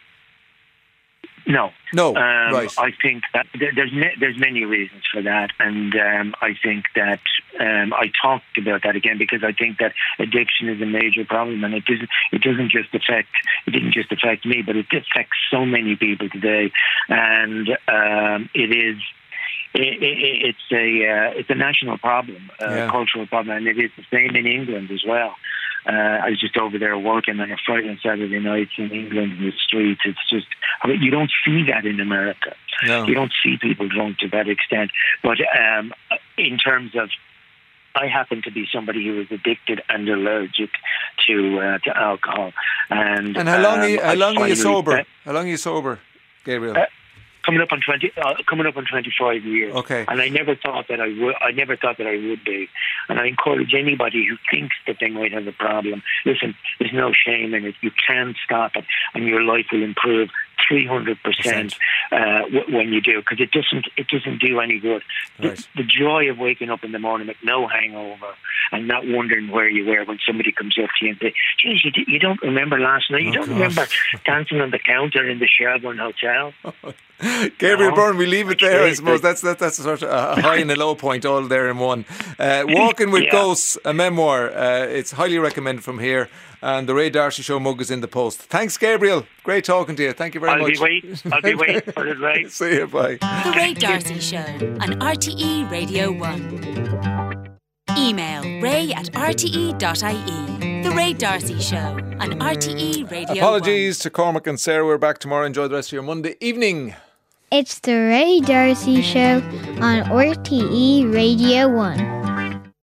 No, no. Um, right. I think that there's there's many reasons for that, and um, I think that um, I talked about that again because I think that addiction is a major problem, and it doesn't it doesn't just affect it didn't just affect me, but it affects so many people today, and um, it is. It, it, it's a uh, it's a national problem, a yeah. cultural problem, and it is the same in England as well. Uh, I was just over there working on a Friday and Saturday nights in England in the streets. It's just, I mean, you don't see that in America. No. You don't see people drunk to that extent. But um, in terms of, I happen to be somebody who is addicted and allergic to uh, to alcohol. And and how long um, are you, how long are you sober? That, how long are you sober, Gabriel? Uh, Coming up on twenty, uh, coming up on twenty-five years. Okay. And I never thought that I would. I never thought that I would be. And I encourage anybody who thinks that they might have a problem. Listen, there's no shame in it. You can stop it, and your life will improve three hundred percent uh, when you do. Because it doesn't. It doesn't do any good. Right. The, the joy of waking up in the morning with no hangover and not wondering where you were when somebody comes up to you and says, "Geez, you, you don't remember last night? You oh, don't gosh. remember dancing on the counter in the Shelbourne Hotel?" Gabriel no. Byrne, we leave it there. I suppose that's that, that's a sort of a high and a low point all there in one. Uh, Walking with yeah. Ghosts, a memoir. Uh, it's highly recommended from here, and the Ray D'Arcy Show mug is in the post. Thanks, Gabriel. Great talking to you. Thank you very much. very I'll much. Be waiting. I'll be waiting for it, Ray. See you, bye. The Ray D'Arcy Show on R T E Radio one. Email ray at r t e dot i e. The Ray D'Arcy Show on R T E Radio Apologies to Cormac and Sarah. We're back tomorrow. Enjoy the rest of your Monday evening. It's the Ray D'Arcy Show on R T E Radio one.